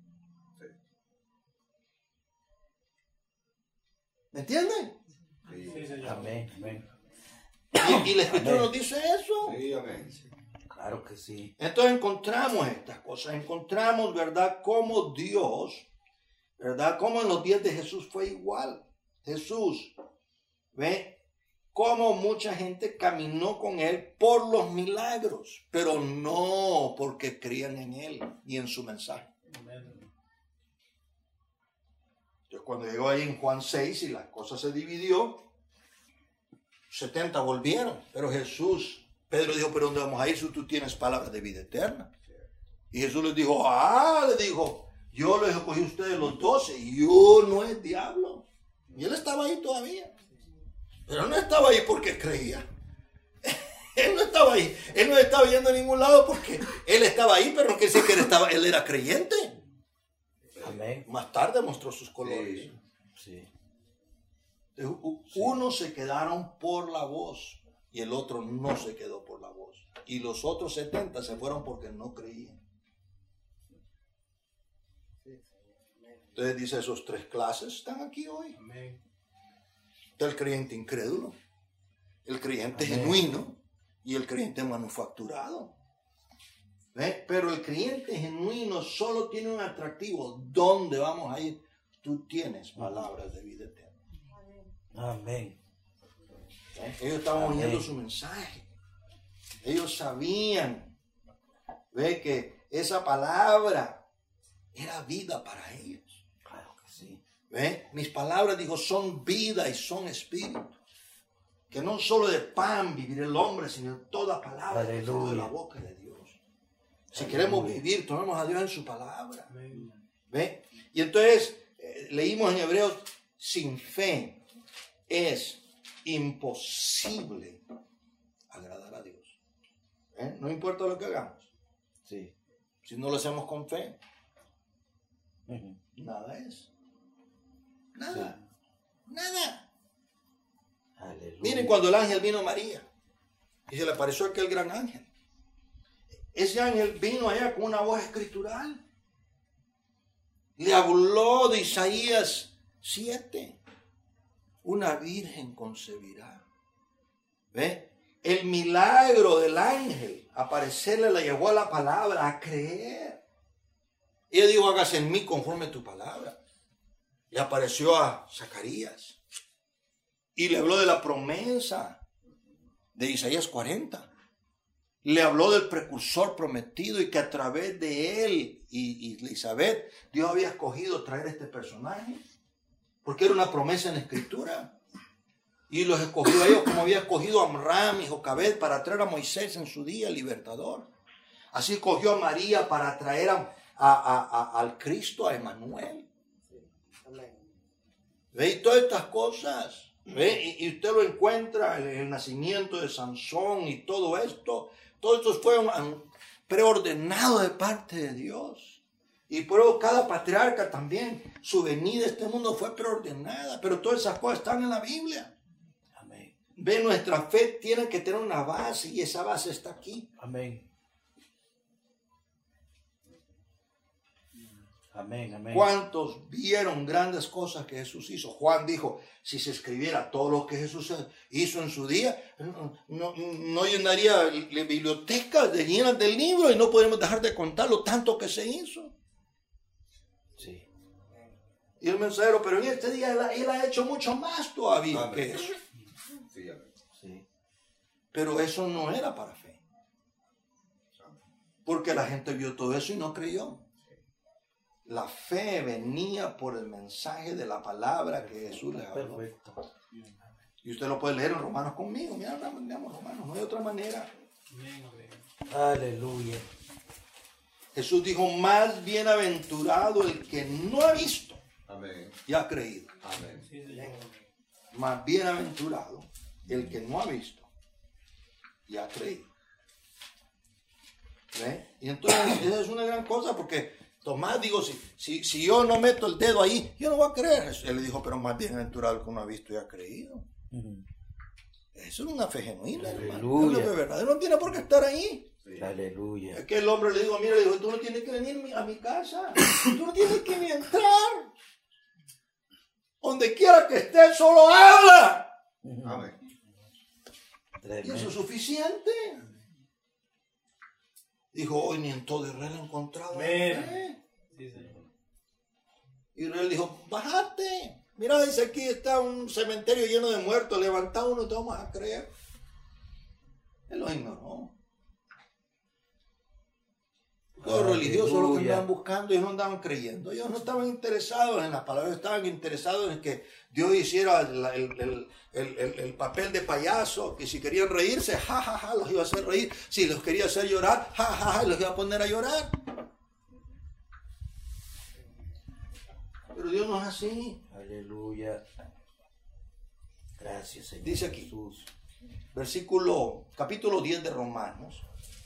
¿Me entienden? Sí. Sí, Señor. Amén. Amén. Y, y la Escritura Amén. nos dice eso. Sí, amén. Claro que sí. Entonces encontramos estas cosas, encontramos, ¿verdad?, cómo Dios, ¿verdad?, cómo en los días de Jesús fue igual. Jesús, ¿ve?, cómo mucha gente caminó con él por los milagros, pero no porque creían en él y en su mensaje. Amén. Entonces cuando llegó ahí en Juan seis y la cosa se dividió, setenta volvieron. Pero Jesús, Pedro dijo, ¿pero dónde vamos a ir si tú tienes palabras de vida eterna? Y Jesús les dijo, ah, le dijo, yo les escogí a ustedes los doce y uno es diablo. Y él estaba ahí todavía. Pero no estaba ahí porque creía. Él no estaba ahí. Él no estaba yendo a ningún lado porque él estaba ahí, pero no quiere decir que él, estaba, él era creyente. Amén. Más tarde mostró sus colores. Sí. Unos se quedaron por la voz y el otro no se quedó por la voz. Y los otros setenta se fueron porque no creían. Entonces dice, esos tres clases están aquí hoy. Amén. Está el creyente incrédulo, el creyente Amén. genuino y el creyente manufacturado. ¿Ve? Pero el creyente genuino solo tiene un atractivo. ¿Dónde vamos a ir? Tú tienes palabras de vida eterna. Amén. ¿Eh? Ellos estaban Amén. oyendo su mensaje. Ellos sabían, ve, que esa palabra era vida para ellos. Claro que sí. ¿Ve? Mis palabras, dijo, son vida y son espíritu. Que no solo de pan vivir el hombre, sino de toda palabra que sale de la boca de Dios. Si Aleluya. queremos vivir, tomemos a Dios en su palabra. Amén. ¿Ve? Y entonces eh, leímos en Hebreos, sin fe es imposible agradar a Dios. ¿Eh? No importa lo que hagamos. Sí. Si no lo hacemos con fe, Ujú. nada es. Nada. Nada. Aleluya. Miren cuando el ángel vino a María y se le apareció aquel gran ángel. Ese ángel vino allá con una voz escritural. Le habló de Isaías siete. Una virgen concebirá. ¿Ve? El milagro del ángel aparecerle le llevó a la palabra a creer. Y él dijo, hágase en mí conforme a tu palabra. Le apareció a Zacarías. Y le habló de la promesa de Isaías cuarenta. Le habló del precursor prometido y que a través de él y, y Elizabeth, Dios había escogido traer este personaje. Porque era una promesa en la escritura. Y los escogió a ellos como había escogido a Amram y Jocabed para traer a Moisés en su día libertador. Así escogió a María para traer a, a, a, a, al Cristo, a Emmanuel. ¿Ve? Y todas estas cosas. ¿Ve? Y, y usted lo encuentra en el nacimiento de Sansón y todo esto. Todo esto fue un, un preordenado de parte de Dios. Y por eso cada patriarca también, su venida a este mundo fue preordenada. Pero todas esas cosas están en la Biblia. Amén. Ve, nuestra fe tiene que tener una base y esa base está aquí. Amén. Amén, amén. ¿Cuántos vieron grandes cosas que Jesús hizo? Juan dijo, si se escribiera todo lo que Jesús hizo en su día, no, no, no llenaría bibliotecas de llenas de libros y no podemos dejar de contar lo tanto que se hizo. Sí. Y el mensajero, pero en este día él, él ha hecho mucho más todavía Amén. que eso. Sí, amén. Sí. Pero eso no era para fe. Porque la gente vio todo eso y no creyó. La fe venía por el mensaje de la palabra que Jesús les habló. Perfecto. Y usted lo puede leer en Romanos conmigo. Mira, leamos Romanos, no hay otra manera. Amén. Amén. Aleluya. Jesús dijo, más bienaventurado el que no ha visto Amén. y ha creído. Amén. Sí, Señor. Más bienaventurado el que no ha visto y ha creído. ¿Ve? Y entonces esa es una gran cosa porque Tomás digo, si, si, si yo no meto el dedo ahí, yo no voy a creer. Él le dijo, pero más bienaventurado el que no ha visto y ha creído. Ujú. Eso es una fe genuina, hermano. Aleluya. Una fe verdadera. No tiene por qué estar ahí. Sí. Aleluya. Es que el hombre le dijo, mira, le dijo, tú no tienes que venir a mi casa. Tú no tienes que ni entrar. Donde quiera que estés, solo habla. Ujú. Amén. Y Tremendo. eso es suficiente. Dijo, hoy ni en todo Israel he encontrado la Amén. fe. Sí, Señor. Israel dijo, bájate. Mira, dice aquí está un cementerio lleno de muertos. Levanta uno y te vamos a creer. Él lo ignoró. Los religiosos lo que Aleluya. andaban buscando, ellos no andaban creyendo, ellos no estaban interesados en las palabras, estaban interesados en que Dios hiciera el, el, el, el, el, el papel de payaso, que si querían reírse, ja, ja, ja, los iba a hacer reír, si los quería hacer llorar, ja, ja, ja, los iba a poner a llorar. Pero Dios no es así. Aleluya. Gracias, Señor. Dice aquí. Jesús. Versículo, capítulo diez de Romanos.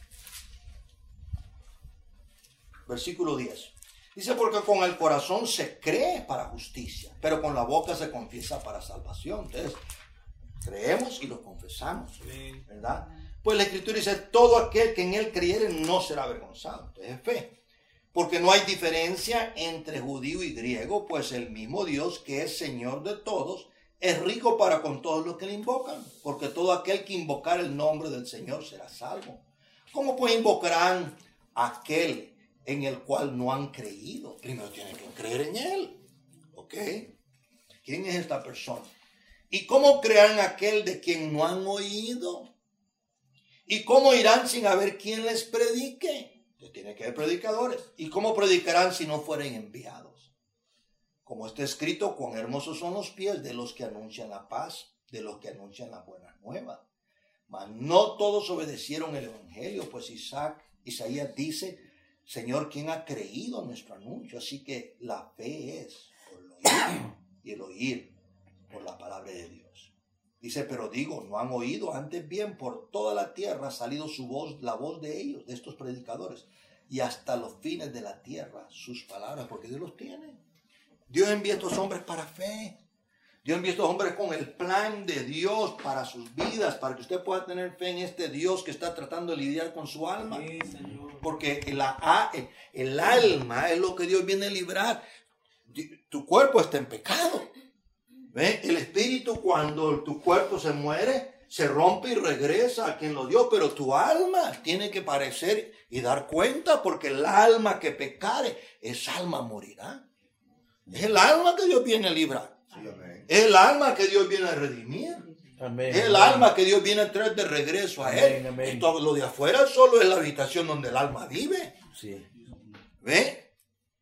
Versículo diez. Dice, porque con el corazón se cree para justicia, pero con la boca se confiesa para salvación. Entonces, creemos y lo confesamos, ¿verdad? Pues la Escritura dice, todo aquel que en él creyere no será avergonzado. Entonces es fe. Porque no hay diferencia entre judío y griego, pues el mismo Dios, que es Señor de todos, es rico para con todos los que le invocan, porque todo aquel que invocar el nombre del Señor será salvo. ¿Cómo pues invocarán a aquel en el cual no han creído? Primero tienen que creer en él. ¿Ok? ¿Quién es esta persona? ¿Y cómo creerán aquel de quien no han oído? ¿Y cómo irán sin haber quien les predique? Entonces tiene que haber predicadores. ¿Y cómo predicarán si no fueren enviados? Como está escrito, cuán hermosos son los pies de los que anuncian la paz, de los que anuncian la buena nueva. Mas no todos obedecieron el evangelio, pues Isaac, Isaías dice, Señor, ¿quién ha creído a nuestro anuncio? Así que la fe es por el oír y el oír por la palabra de Dios. Dice, pero digo, no han oído, antes bien por toda la tierra ha salido su voz, la voz de ellos, de estos predicadores, y hasta los fines de la tierra sus palabras, porque Dios los tiene. Dios envía a estos hombres para fe. Dios envía a estos hombres con el plan de Dios para sus vidas, para que usted pueda tener fe en este Dios que está tratando de lidiar con su alma. Sí, Señor. Porque la, el, el alma es lo que Dios viene a librar. Tu cuerpo está en pecado. ¿Ve? El espíritu, cuando tu cuerpo se muere, se rompe y regresa a quien lo dio, pero tu alma tiene que parecer y dar cuenta, porque el alma que pecare, esa alma morirá. Es el alma que Dios viene a librar. Sí, amén. Es el alma que Dios viene a redimir. Amén. Es el alma que Dios viene a traer de regreso a Amén, Él. amén. Y todo lo de afuera solo es la habitación donde el alma vive. Sí. ¿Ve?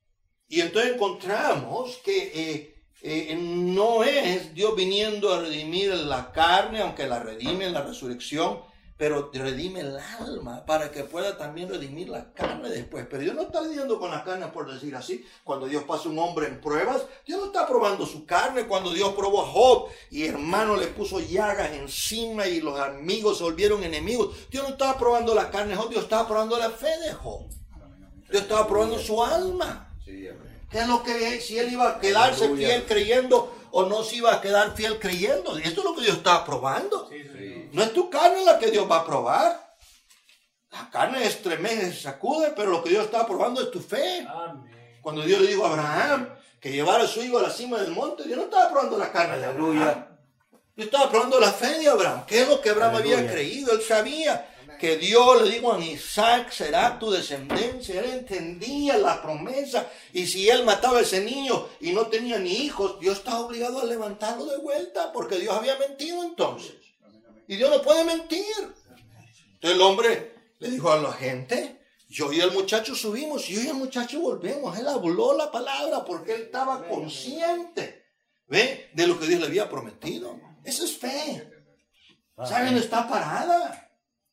Y entonces encontramos que eh, eh, no es Dios viniendo a redimir la carne, aunque la redime en la resurrección, pero redime el alma para que pueda también redimir la carne después. Pero Dios no está lidiando con la carne, por decir así. Cuando Dios pasa un hombre en pruebas, Dios no está probando su carne. Cuando Dios probó a Job y hermano le puso llagas encima y los amigos se volvieron enemigos, Dios no estaba probando la carne de Job, Dios estaba probando la fe de Job. Dios estaba probando su alma. Sí, amén. ¿Qué es lo que, si él iba a quedarse Aleluya. fiel creyendo o no se iba a quedar fiel creyendo? Y esto es lo que Dios estaba probando. Sí, Señor. Sí. No es tu carne la que Dios va a probar. La carne estremece, se sacude, pero lo que Dios está probando es tu fe. Amén. Cuando Dios le dijo a Abraham que llevara a su hijo a la cima del monte, Dios no estaba probando la carne de Abraham. Aleluya. Dios estaba probando la fe de Abraham. ¿Qué es lo que Abraham Aleluya. había creído? Él sabía que Dios le dijo a Isaac, será tu descendencia. Él entendía la promesa. Y si él mataba a ese niño y no tenía ni hijos, Dios estaba obligado a levantarlo de vuelta, porque Dios había mentido entonces. Y Dios no puede mentir. Entonces el hombre le dijo a la gente, yo y el muchacho subimos, y yo y el muchacho volvemos. Él habló la palabra porque él estaba consciente, ¿ve?, de lo que Dios le había prometido. Eso es fe. ¿Saben? Está parada.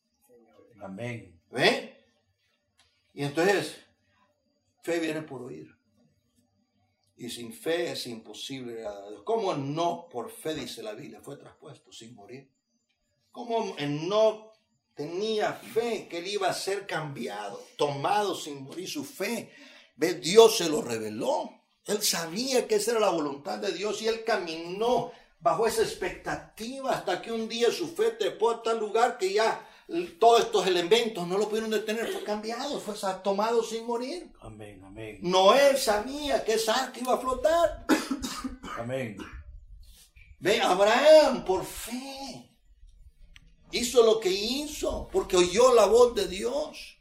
Amén. ¿Ve? Y entonces, fe viene por oír. Y sin fe es imposible agradar a Dios. ¿Cómo no por fe, dice la Biblia, fue traspuesto sin morir? ¿Cómo no tenía fe que él iba a ser cambiado, tomado sin morir? Su fe, ¿ve? Dios se lo reveló. Él sabía que esa era la voluntad de Dios y él caminó bajo esa expectativa hasta que un día su fe trepó a tal lugar que ya todos estos elementos no lo pudieron detener, fue cambiado, fue tomado sin morir. Amén. Amén. Noé sabía que esa arca iba a flotar. Amén. Ve, Abraham por fe hizo lo que hizo porque oyó la voz de Dios.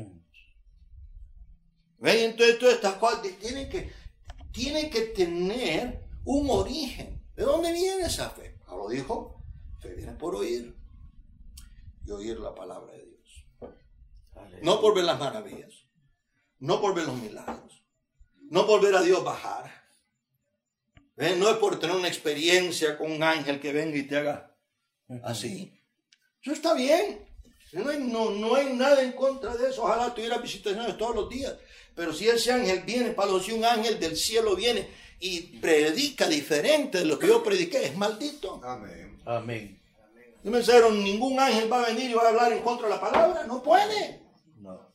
Ve, entonces todas estas cosas tienen que, tienen que tener un origen. ¿De dónde viene esa fe? Ahora lo dijo, fe viene por oír. Y oír la palabra de Dios. Aleluya. No por ver las maravillas. No por ver los milagros. No por ver a Dios bajar. ¿Ven? No es por tener una experiencia con un ángel que venga y te haga así. Eso está bien. No hay, no, no hay nada en contra de eso. Ojalá tuviera visitaciones todos los días. Pero si ese ángel viene, Pablo, si un ángel del cielo viene y predica diferente de lo que yo prediqué, es maldito. Amén. Amén. Y me dijeron, ningún ángel va a venir y va a hablar en contra de la palabra. No puede. No.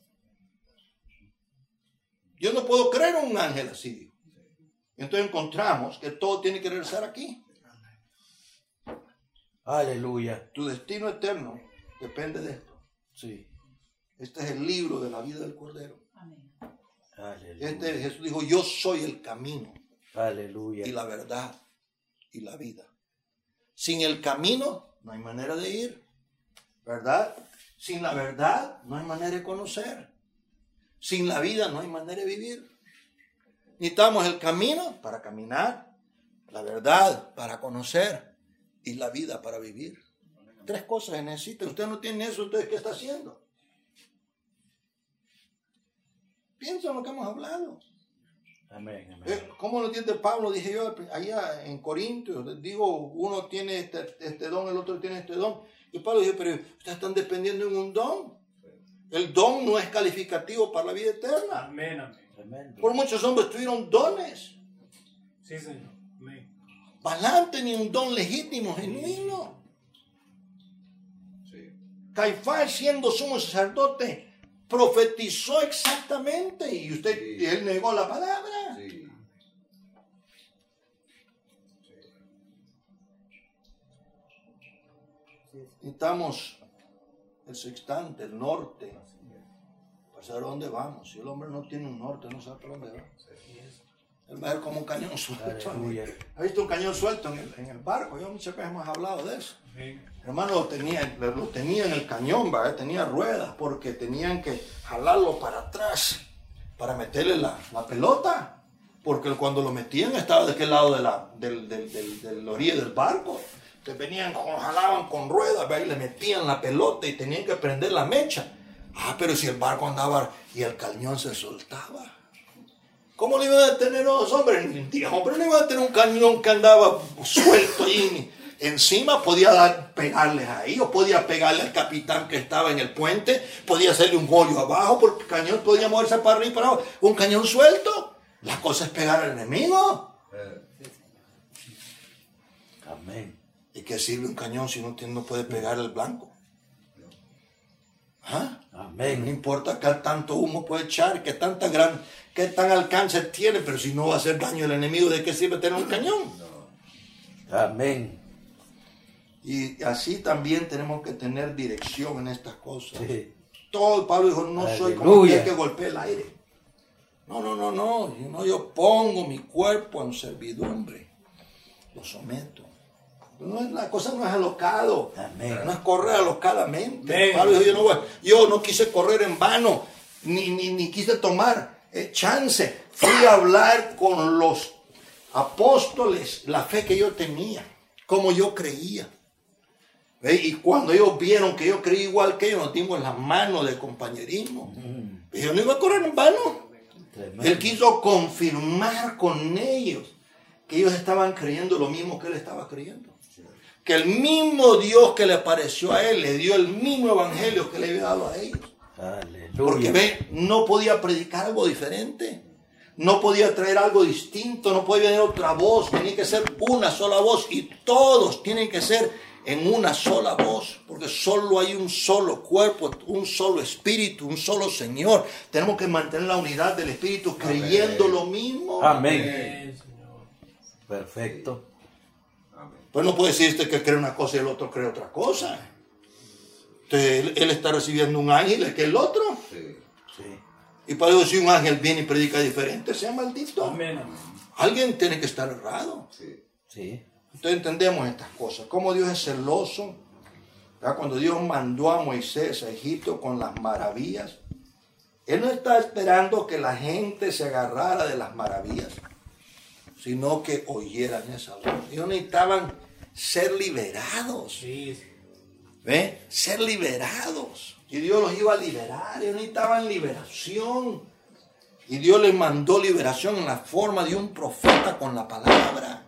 Yo no puedo creer en un ángel así. Entonces encontramos que todo tiene que regresar aquí. Aleluya. Tu destino eterno depende de esto. Sí. Este es el libro de la vida del Cordero. Aleluya. Este Jesús dijo, yo soy el camino Aleluya. y la verdad y la vida. Sin el camino no hay manera de ir, ¿verdad? Sin la verdad no hay manera de conocer. Sin la vida no hay manera de vivir. Necesitamos el camino para caminar, la verdad para conocer y la vida para vivir. Tres cosas se necesitan. Usted no tiene eso, entonces ¿qué está haciendo? Piensa en lo que hemos hablado. Amén. Amén. Eh, ¿Cómo lo entiende Pablo? Dije yo allá en Corintios. Digo, uno tiene este, este don, el otro tiene este don. Y Pablo dice, pero ustedes están dependiendo de un don. El don no es calificativo para la vida eterna. Amén, amén. Amén. Por muchos hombres tuvieron dones. Sí, Señor. Amén. Balaam tenía un don legítimo, genuino. Sí. Caifás, siendo sumo sacerdote, profetizó exactamente. Y usted, Sí. y él negó la palabra. Sí. Necesitamos el sextante, el norte, para saber dónde vamos. Si el hombre no tiene un norte, no sabe para dónde va. Él va a ir como un cañón suelto. Aleluya. ¿Ha visto un cañón suelto en el, en el barco? Yo muchas veces hemos hablado de eso. Amén. Hermano, lo tenía, lo tenía en el cañón, ¿verdad? Tenía ruedas porque tenían que jalarlo para atrás para meterle la, la pelota. Porque cuando lo metían estaba de aquel lado de la, del, del, del, del orilla del barco. Entonces venían, jalaban con ruedas, ¿verdad? Y le metían la pelota y tenían que prender la mecha. Ah, pero si el barco andaba y el cañón se soltaba. ¿Cómo le iban a detener los hombres? Hombre, no iban a tener un cañón que andaba suelto ahí. Encima podía dar, pegarles ahí, o podía pegarle al capitán que estaba en el puente, podía hacerle un hoyo abajo, porque el cañón podía moverse para arriba y para abajo. Un cañón suelto, la cosa es pegar al enemigo. Eh, Amén. ¿Y qué sirve un cañón si no, tiene, no puede pegar el blanco? ¿Ah? No Amén. importa qué tanto humo puede echar, qué tanta gran, qué tan alcance tiene, pero si no va a hacer daño al enemigo, ¿de qué sirve tener un cañón? Amén. Y así también tenemos que tener dirección en estas cosas. Sí. Todo Pablo dijo, no soy como Aleluya. aquel que golpea el aire. No, no, no, no. Yo, no, yo pongo mi cuerpo en servidumbre. Lo someto. No es, la cosa no es alocado. Amén. No es correr alocadamente. Amén. Pablo dijo, yo no, voy- yo no quise correr en vano, ni, ni, ni quise tomar eh, chance. Fui a hablar con los apóstoles la fe que yo tenía, como yo creía. ¿Ve? Y cuando ellos vieron que yo creí igual que ellos, nos dimos la mano de compañerismo. Y yo no iba a correr en vano. Tremendo. Él quiso confirmar con ellos que ellos estaban creyendo lo mismo que él estaba creyendo. Que el mismo Dios que le apareció a él le dio el mismo evangelio que le había dado a ellos. Porque Aleluya. ve, no podía predicar algo diferente. No podía traer algo distinto. No podía tener otra voz. Tenía que ser una sola voz. Y todos tienen que ser en una sola voz, porque solo hay un solo cuerpo, un solo espíritu, un solo Señor. Tenemos que mantener la unidad del espíritu creyendo lo mismo. Amén. Amén, Señor. Perfecto. amén. Pues no puede decir este que cree una cosa y el otro cree otra cosa. Entonces él, él está recibiendo un ángel que el otro. Sí. Sí. Y para eso si un ángel viene y predica diferente, sea maldito. Amén, amén. Alguien tiene que estar errado. Sí. Sí. Entonces entendemos estas cosas. Cómo Dios es celoso. ¿Verdad? Cuando Dios mandó a Moisés a Egipto con las maravillas, Él no está esperando que la gente se agarrara de las maravillas, sino que oyeran esa voz. Ellos necesitaban ser liberados. Sí, sí. ¿Ve? Ser liberados. Y Dios los iba a liberar. Ellos necesitaban liberación. Y Dios les mandó liberación en la forma de un profeta con la palabra.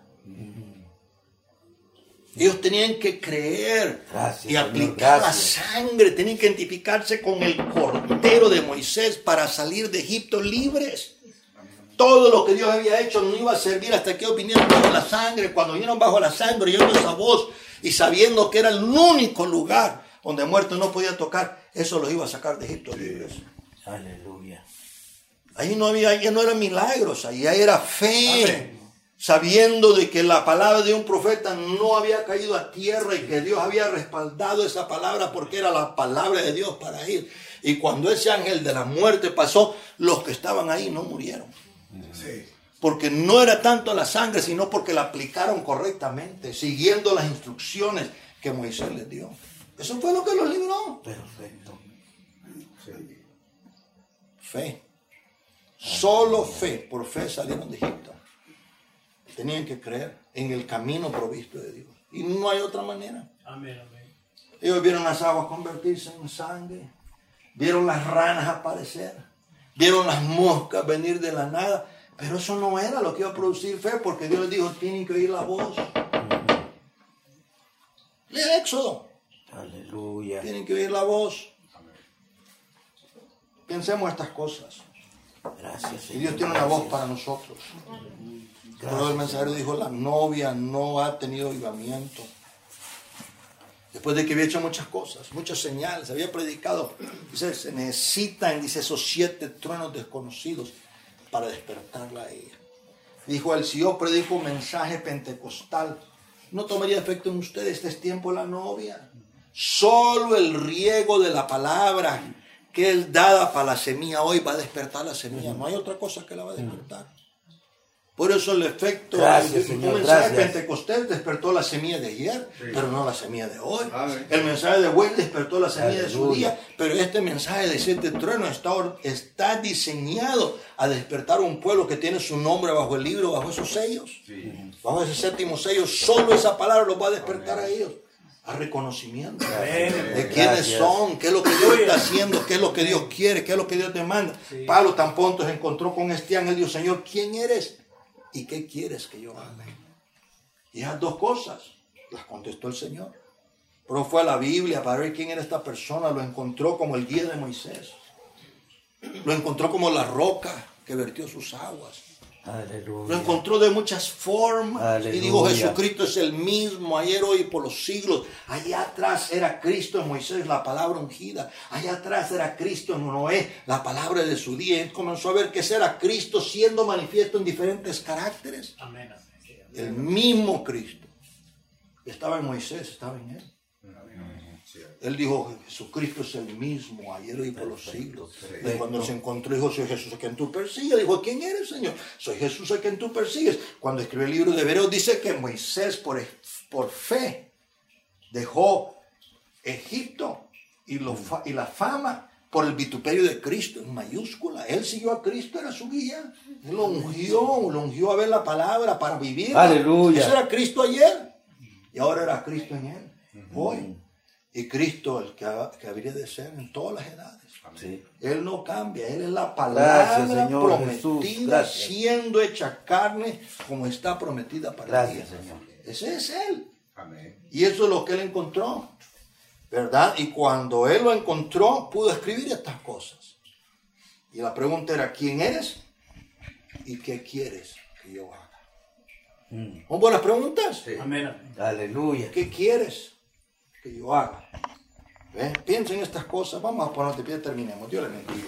Ellos tenían que creer Gracias, y Señor, aplicar gracias. la sangre. Tenían que identificarse con el cordero de Moisés para salir de Egipto libres. Todo lo que Dios había hecho no iba a servir hasta que ellos vinieron bajo la sangre. Cuando vinieron bajo la sangre, oyendo esa voz y sabiendo que era el único lugar donde muerto no podía tocar, eso los iba a sacar de Egipto libres. Aleluya. Ahí no había, ya no eran milagros, ahí era fe. Sabiendo de que la palabra de un profeta no había caído a tierra y que Dios había respaldado esa palabra porque era la palabra de Dios para ir. Y cuando ese ángel de la muerte pasó, los que estaban ahí no murieron. Sí. Porque no era tanto la sangre, sino porque la aplicaron correctamente, siguiendo las instrucciones que Moisés les dio. Eso fue lo que los libró. Perfecto. Sí. Fe. Solo fe. Por fe salieron de Egipto. Tenían que creer en el camino provisto de Dios. Y no hay otra manera. Amén, amén. Ellos vieron las aguas convertirse en sangre. Vieron las ranas aparecer. Vieron las moscas venir de la nada. Pero eso no era lo que iba a producir fe, porque Dios les dijo, tienen que oír la voz. Lea Éxodo. Aleluya. Tienen que oír la voz. Pensemos estas cosas. Gracias, Y Señor. Dios tiene una voz para nosotros. Pero el mensajero dijo, la novia no ha tenido avivamiento. Después de que había hecho muchas cosas, muchas señales, había predicado. Dice, se necesitan, dice, esos siete truenos desconocidos para despertarla a ella. Dijo él, si yo predico un mensaje pentecostal, no tomaría efecto en ustedes, este es tiempo de la novia. Solo el riego de la palabra que es dada para la semilla hoy va a despertar la semilla. No hay otra cosa que la va a despertar. Por eso el efecto Gracias, el, Señor, un mensaje gracias. pentecostal despertó la semilla de ayer, Sí. pero no la semilla de hoy. Amén. El mensaje de hoy despertó la semilla de su Aleluya. día, pero este mensaje de siete truenos está, or- está diseñado a despertar un pueblo que tiene su nombre bajo el libro, bajo esos sellos. Sí. Bajo ese séptimo sello, solo esa palabra los va a despertar a ellos. A reconocimiento de quiénes Gracias. son, qué es lo que Dios está haciendo, qué es lo que Dios quiere, qué es lo que Dios demanda. Sí. Pablo tan pronto se encontró con este ángel y dijo, Señor, ¿quién eres? ¿Y qué quieres que yo haga? Y esas dos cosas las contestó el Señor. Pero fue a la Biblia para ver quién era esta persona. Lo encontró como el guía de Moisés. Lo encontró como la roca que vertió sus aguas. Lo Aleluya. encontró de muchas formas. Aleluya. Y dijo, Jesucristo es el mismo, ayer, hoy y por los siglos. Allá atrás era Cristo en Moisés, la palabra ungida. Allá atrás era Cristo en Noé, la palabra de su día. Él comenzó a ver que ese era Cristo siendo manifiesto en diferentes caracteres. Amén, amén. El mismo Cristo. Estaba en Moisés, estaba en él. Él dijo, Jesucristo es el mismo, ayer hoy por los siglos. Y cuando se encontró, dijo, soy Jesús a quien tú persigues. Dijo, ¿quién eres, Señor? Soy Jesús a quien tú persigues. Cuando escribió el libro de Hebreos, dice que Moisés, por, por fe, dejó Egipto y, lo, fa- y la fama por el vituperio de Cristo, en mayúscula. Él siguió a Cristo, era su guía. Él lo ungió, lo ungió a ver la palabra para vivir. Aleluya. Eso era Cristo ayer. Y ahora era Cristo en él, hoy. Y Cristo el que, ha- que habría de ser en todas las edades. Sí. Él no cambia, Él es la palabra Gracias, Señor prometida, Jesús, gracias. siendo hecha carne como está prometida para Gracias, ti. Señor. Ese es Él. Amén. Y eso es lo que Él encontró, ¿verdad? Y cuando Él lo encontró, pudo escribir estas cosas. Y la pregunta era, ¿quién eres? ¿Y qué quieres que yo haga? Mm. ¿Son buenas preguntas? Sí. Amén, amén. Aleluya. ¿Qué quieres que yo haga? ¿Ven? Piensa en estas cosas. Vamos a ponernos de pie y terminemos. Dios le bendiga.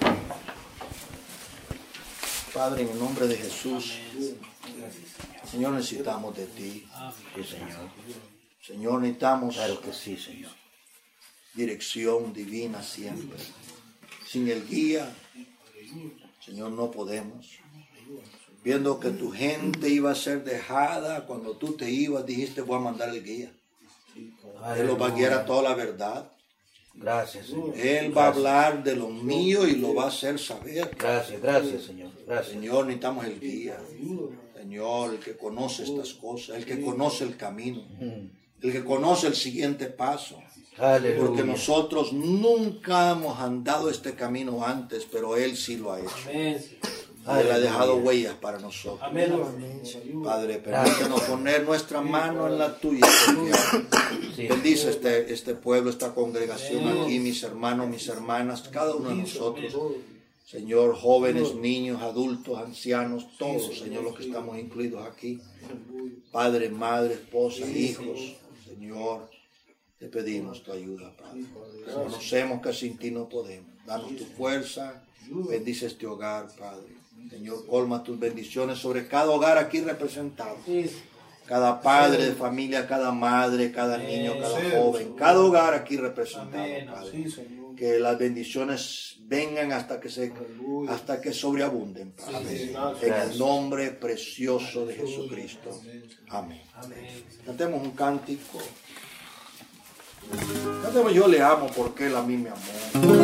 Padre, en el nombre de Jesús, Señor, necesitamos de ti. Sí, Señor. Señor, necesitamos Claro que sí, Señor. dirección divina siempre. Sin el guía, Señor, no podemos. Viendo que tu gente iba a ser dejada, cuando tú te ibas, dijiste, voy a mandar el guía. Él los va a guiar a toda la verdad. Gracias, Señor. Él va a hablar de lo mío y lo va a hacer saber. Gracias, gracias, Señor. Gracias. Señor, necesitamos el guía. Señor, el que conoce estas cosas, el que conoce el camino, el que conoce el siguiente paso. Aleluya. Porque nosotros nunca hemos andado este camino antes, pero Él sí lo ha hecho. Amén, Señor. Y Él ha dejado huellas para nosotros. Amén. Amén. Padre, permítanos poner nuestra mano en la tuya. Sí. Bendice este, este pueblo, esta congregación aquí, mis hermanos, mis hermanas, cada uno de nosotros. Señor, jóvenes, niños, adultos, ancianos, todos, Señor, los que estamos incluidos aquí. Padre, madre, esposa, hijos, Señor, te pedimos tu ayuda, Padre. Reconocemos que sin ti no podemos. Danos tu fuerza, bendice este hogar, Padre. Señor, colma tus bendiciones sobre cada hogar aquí representado. Cada padre de familia, cada madre, cada niño, cada joven, cada hogar aquí representado, Padre. Que las bendiciones vengan hasta que se, hasta que sobreabunden, Padre. En el nombre precioso de Jesucristo. Amén. Cantemos un cántico. Cantemos Yo le amo porque Él a mí me amó.